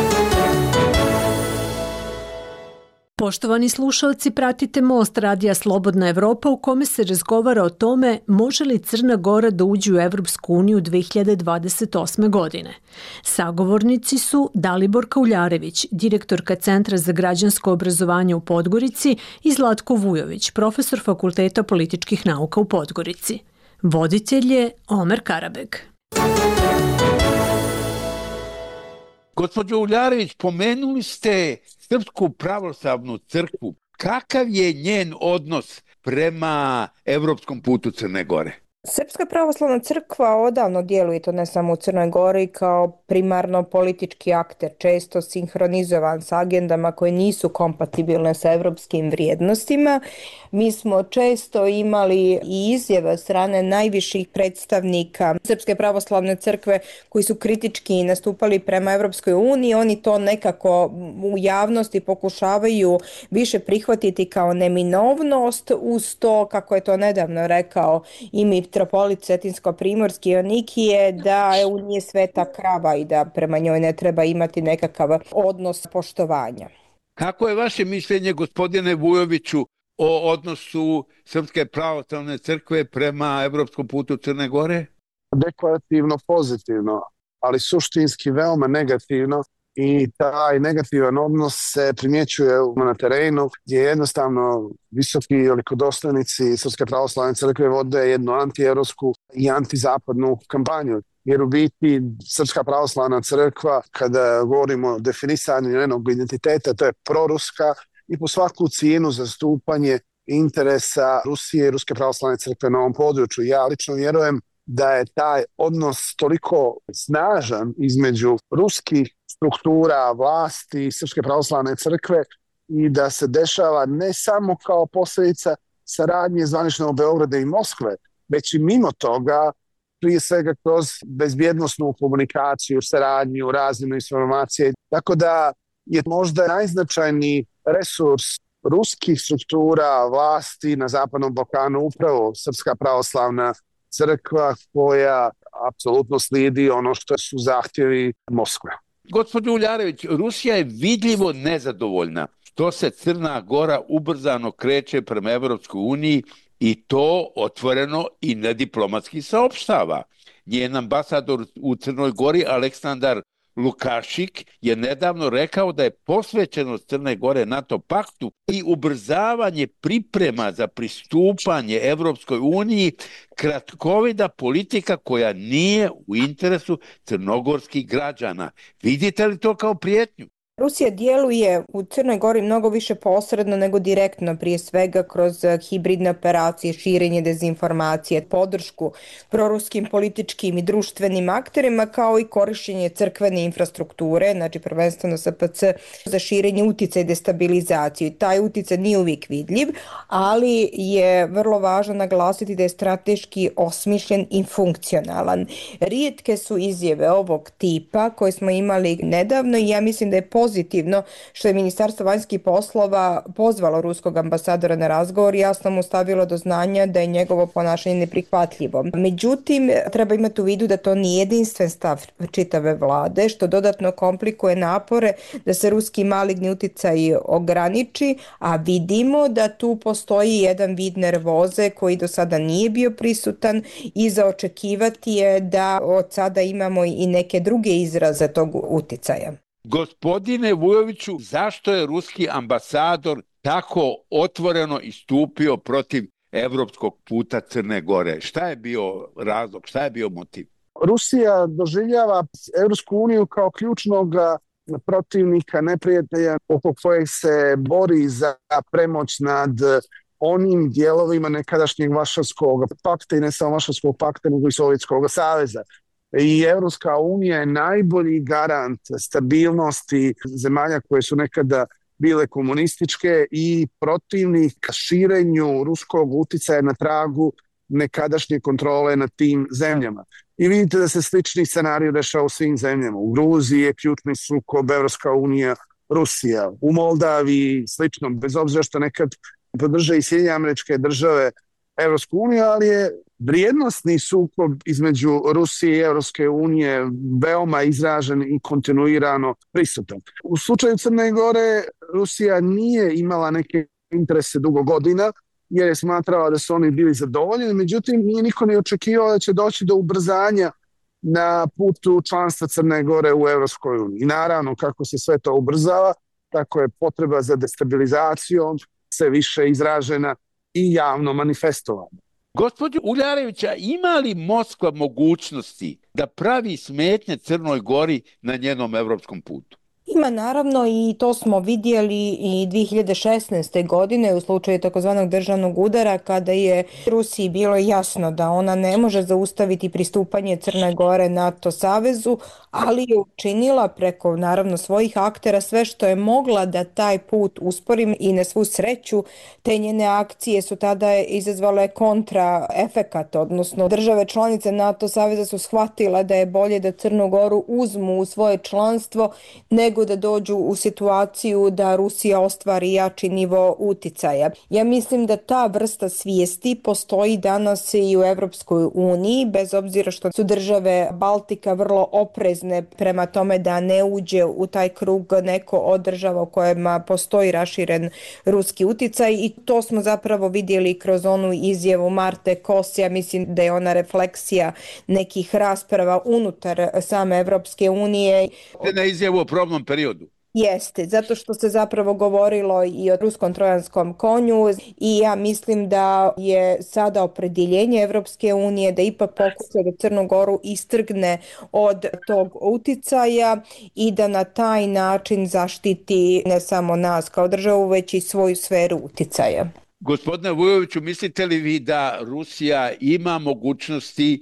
Speaker 7: Poštovani slušalci, pratite Most radija Slobodna Evropa u kome se razgovara o tome može li Crna Gora da uđe u Evropsku uniju dve hiljade dvadeset osme. godine. Sagovornici su Dalibor Kauljarević, direktorka Centra za građansko obrazovanje u Podgorici i Zlatko Vujović, profesor Fakulteta političkih nauka u Podgorici. Voditelj je Omer Karabeg.
Speaker 9: Gospođo Uljarević, pomenuli ste Srpsku pravoslavnu crkvu. Kakav je njen odnos prema evropskom putu Crne Gore?
Speaker 10: Srpska pravoslavna crkva odavno djeluje, to ne samo u Crnoj Gori, kao primarno politički akter, često sinhronizovan sa agendama koje nisu kompatibilne sa evropskim vrijednostima. Mi smo često imali i izjave od strane najviših predstavnika Srpske pravoslavne crkve koji su kritički nastupali prema Evropskoj uniji. Oni to nekako u javnosti pokušavaju više prihvatiti kao neminovnost, uz to, kako je to nedavno rekao i mitropolit Cetinsko-primorski Jonikije, da E U nije sveta krava i da prema njoj ne treba imati nekakav odnos poštovanja.
Speaker 9: Kako je vaše mišljenje, gospodine Vujoviću, o odnosu Srpske pravoslavne crkve prema evropskom putu Crne Gore?
Speaker 25: Deklarativno pozitivno, ali suštinski veoma negativno. I taj negativan odnos se primjećuje na terenu gdje jednostavno visoki velikodostojnici Srpske pravoslavne crkve vode jednu antievropsku i antizapadnu kampanju. Jer u biti Srpska pravoslavna crkva, kada govorimo o definisanju njenog identiteta, to je proruska i po svaku cijenu zastupanje interesa Rusije i Ruske pravoslavne crkve na ovom području. Ja lično vjerujem da je taj odnos toliko snažan između ruskih struktura vlasti i Srpske pravoslavne crkve i da se dešava ne samo kao posljedica saradnje zvaničnog Beograda i Moskve, već i mimo toga, prije svega kroz bezbjednosnu komunikaciju, saradnju, razmjenu informacije. Tako da je možda najznačajniji resurs ruskih struktura vlasti na Zapadnom Balkanu upravo Srpska pravoslavna crkva koja apsolutno slijedi ono što su zahtjevi Moskve.
Speaker 9: Gospođo Uljarević, Rusija je vidljivo nezadovoljna što se Crna Gora ubrzano kreće prema Evropskoj uniji i to otvoreno i nediplomatski saopštava. Njen ambasador u Crnoj Gori, Aleksandar Lukašik, je nedavno rekao da je posvećenost Crne Gore NATO paktu i ubrzavanje priprema za pristupanje Evropskoj uniji kratkovida politika koja nije u interesu crnogorskih građana. Vidite li to kao prijetnju?
Speaker 10: Rusija djeluje u Crnoj Gori mnogo više posredno nego direktno, prije svega kroz hibridne operacije, širenje dezinformacije, podršku proruskim političkim i društvenim akterima, kao i korištenje crkvene infrastrukture, znači prvenstveno S P C, za širenje uticaja i destabilizaciju. Taj uticaj nije uvijek vidljiv, ali je vrlo važno naglasiti da je strateški osmišljen i funkcionalan. Rijetke su izjave ovog tipa koje smo imali nedavno i ja mislim da je pozitivno pozitivno što je Ministarstvo vanjskih poslova pozvalo ruskog ambasadora na razgovor i jasno mu stavilo do znanja da je njegovo ponašanje neprihvatljivo. Međutim, treba imati u vidu da to nije jedinstven stav čitave vlade, što dodatno komplikuje napore da se ruski maligni uticaj ograniči, a vidimo da tu postoji jedan vid nervoze koji do sada nije bio prisutan i za očekivati je da od sada imamo i neke druge izraze tog uticaja.
Speaker 9: Gospodine Vujoviću, zašto je ruski ambasador tako otvoreno istupio protiv evropskog puta Crne Gore? Šta je bio razlog, šta je bio motiv?
Speaker 25: Rusija doživljava Evropsku uniju kao ključnog protivnika, neprijatelja oko kojeg se bori za premoć nad onim dijelovima nekadašnjeg Varšavskog pakta i ne samo Varšavskog pakta, nego i Sovjetskog saveza. I Evropska unija je najbolji garant stabilnosti zemalja koje su nekada bile komunističke i protivnik širenju ruskog uticaja na tragu nekadašnje kontrole nad tim zemljama. I vidite da se slični scenarij dešava u svim zemljama. U Gruziji je ključni sukob Evropska unija, Rusija. U Moldaviji slično, bez obzira što nekad podrže i Sjedinjene Američke Države Evropsku uniju, ali je vrijednosni sukob između Rusije i Evropske unije veoma izražen i kontinuirano prisutan. U slučaju Crne Gore Rusija nije imala neke interese dugo godina, jer je smatrala da su oni bili zadovoljeni, međutim nije niko ne očekivao da će doći do ubrzanja na putu članstva Crne Gore u Evropskoj uniji. I naravno kako se sve to ubrzava, tako je potreba za destabilizacijom sve više izražena i javno manifestovana.
Speaker 9: Gospođo Uljarevića, ima li Moskva mogućnosti da pravi smetnje Crnoj Gori na njenom evropskom putu?
Speaker 10: Ima naravno i to smo vidjeli i dvije hiljade šesnaeste. godine u slučaju takozvanog državnog udara kada je Rusiji bilo jasno da ona ne može zaustaviti pristupanje Crne Gore NATO savezu, ali je učinila preko naravno svojih aktera sve što je mogla da taj put uspori i na svu sreću te njene akcije su tada izazvale kontra efekat, odnosno države članice NATO saveza su shvatile da je bolje da Crnu Goru uzmu u svoje članstvo nego da dođu u situaciju da Rusija ostvari jači nivo uticaja. Ja mislim da ta vrsta svijesti postoji danas i u Evropskoj uniji, bez obzira što su države Baltika vrlo oprezne prema tome da ne uđe u taj krug neko od država u kojima postoji raširen ruski uticaj i to smo zapravo vidjeli kroz onu izjavu Marte Kos. Ja mislim da je ona refleksija nekih rasprava unutar same Evropske unije.
Speaker 9: Na izjavu o probnom periodu.
Speaker 10: Jeste, zato što se zapravo govorilo i o ruskom trojanskom konju i ja mislim da je sada opredjeljenje Evropske unije da ipak pokuša da Crnu Goru istrgne od tog uticaja i da na taj način zaštiti ne samo nas kao državu, već i svoju sferu uticaja.
Speaker 9: Gospodine Vujoviću, mislite li vi da Rusija ima mogućnosti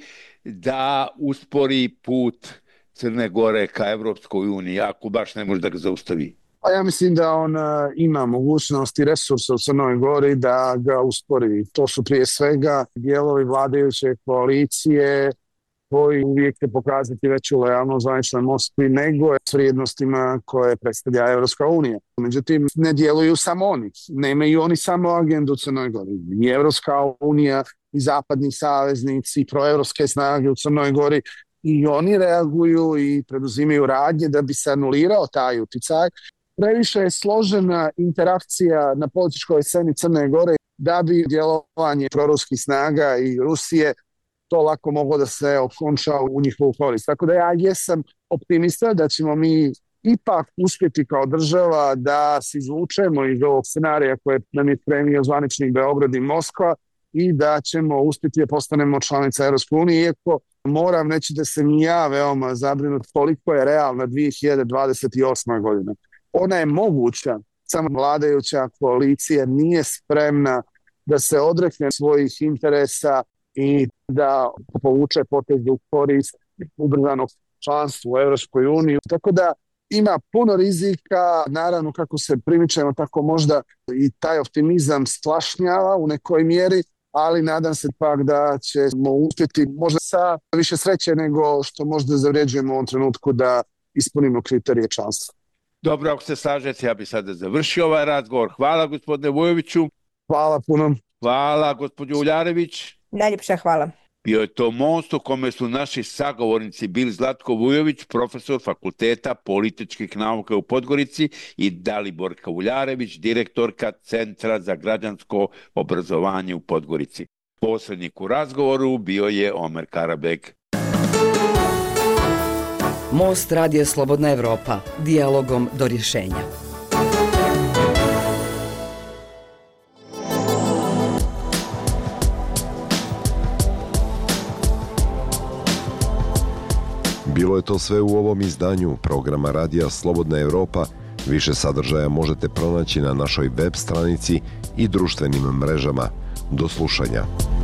Speaker 9: da uspori put Crne Gore ka Evropskoj uniji, ako baš ne može da ga zaustavi?
Speaker 25: A ja mislim da on ima mogućnost i resursa u Crnoj Gori da ga uspori. To su prije svega dijelovi vladajuće koalicije koji uvijek će pokazati veću lojalnost zvaničnoj Moskvi nego s vrijednostima koje predstavlja Evropska unija. Međutim, ne djeluju samo oni. Nemaju oni samo agendu u Crnoj Gori. I Evropska unija i zapadni saveznici, proevropske snage u Crnoj Gori i oni reaguju i preduzimaju radnje da bi se anulirao taj uticaj. Previše je složena interakcija na političkoj sceni Crne Gore da bi djelovanje proruskih snaga i Rusije to lako moglo da se okonča u njihovu korist. Tako da ja jesam optimista da ćemo mi ipak uspjeti kao država da se izvučemo iz ovog scenarija koje nam je premio zvanični Beograd i Moskva i da ćemo uspjeti da postanemo članica Evropske unije, iako moram reći da sam i ja veoma zabrinut koliko je realna dvije hiljade dvadeset osma. godina. Ona je moguća, samo vladajuća koalicija nije spremna da se odrekne svojih interesa i da povuče potez u korist ubrzanog članstva u Evropskoj uniji. Tako da ima puno rizika, naravno kako se primičemo, tako možda i taj optimizam splašnjava u nekoj mjeri, ali nadam se pak da ćemo uspjeti možda sa više sreće nego što možda zavređujemo u ovom trenutku da ispunimo kriterije članstva.
Speaker 9: Dobro, ako se slažete, ja bih sada završio ovaj razgovor. Hvala gospodine Vujoviću.
Speaker 25: Hvala puno.
Speaker 9: Hvala gospođo Uljarević.
Speaker 10: Najljepša hvala.
Speaker 9: Bio je to most u kome su naši sagovornici bili Zlatko Vujović, profesor Fakulteta političkih nauka u Podgorici, i Daliborka Uljarević, direktorka Centra za građansko obrazovanje u Podgorici. Posrednik u razgovoru bio je Omer Karabek.
Speaker 8: Most Radija Slobodna Evropa. Dijalogom do rješenja.
Speaker 2: Bilo je to sve u ovom izdanju programa Radija Slobodna Evropa. Više sadržaja možete pronaći na našoj web stranici i društvenim mrežama. Do slušanja.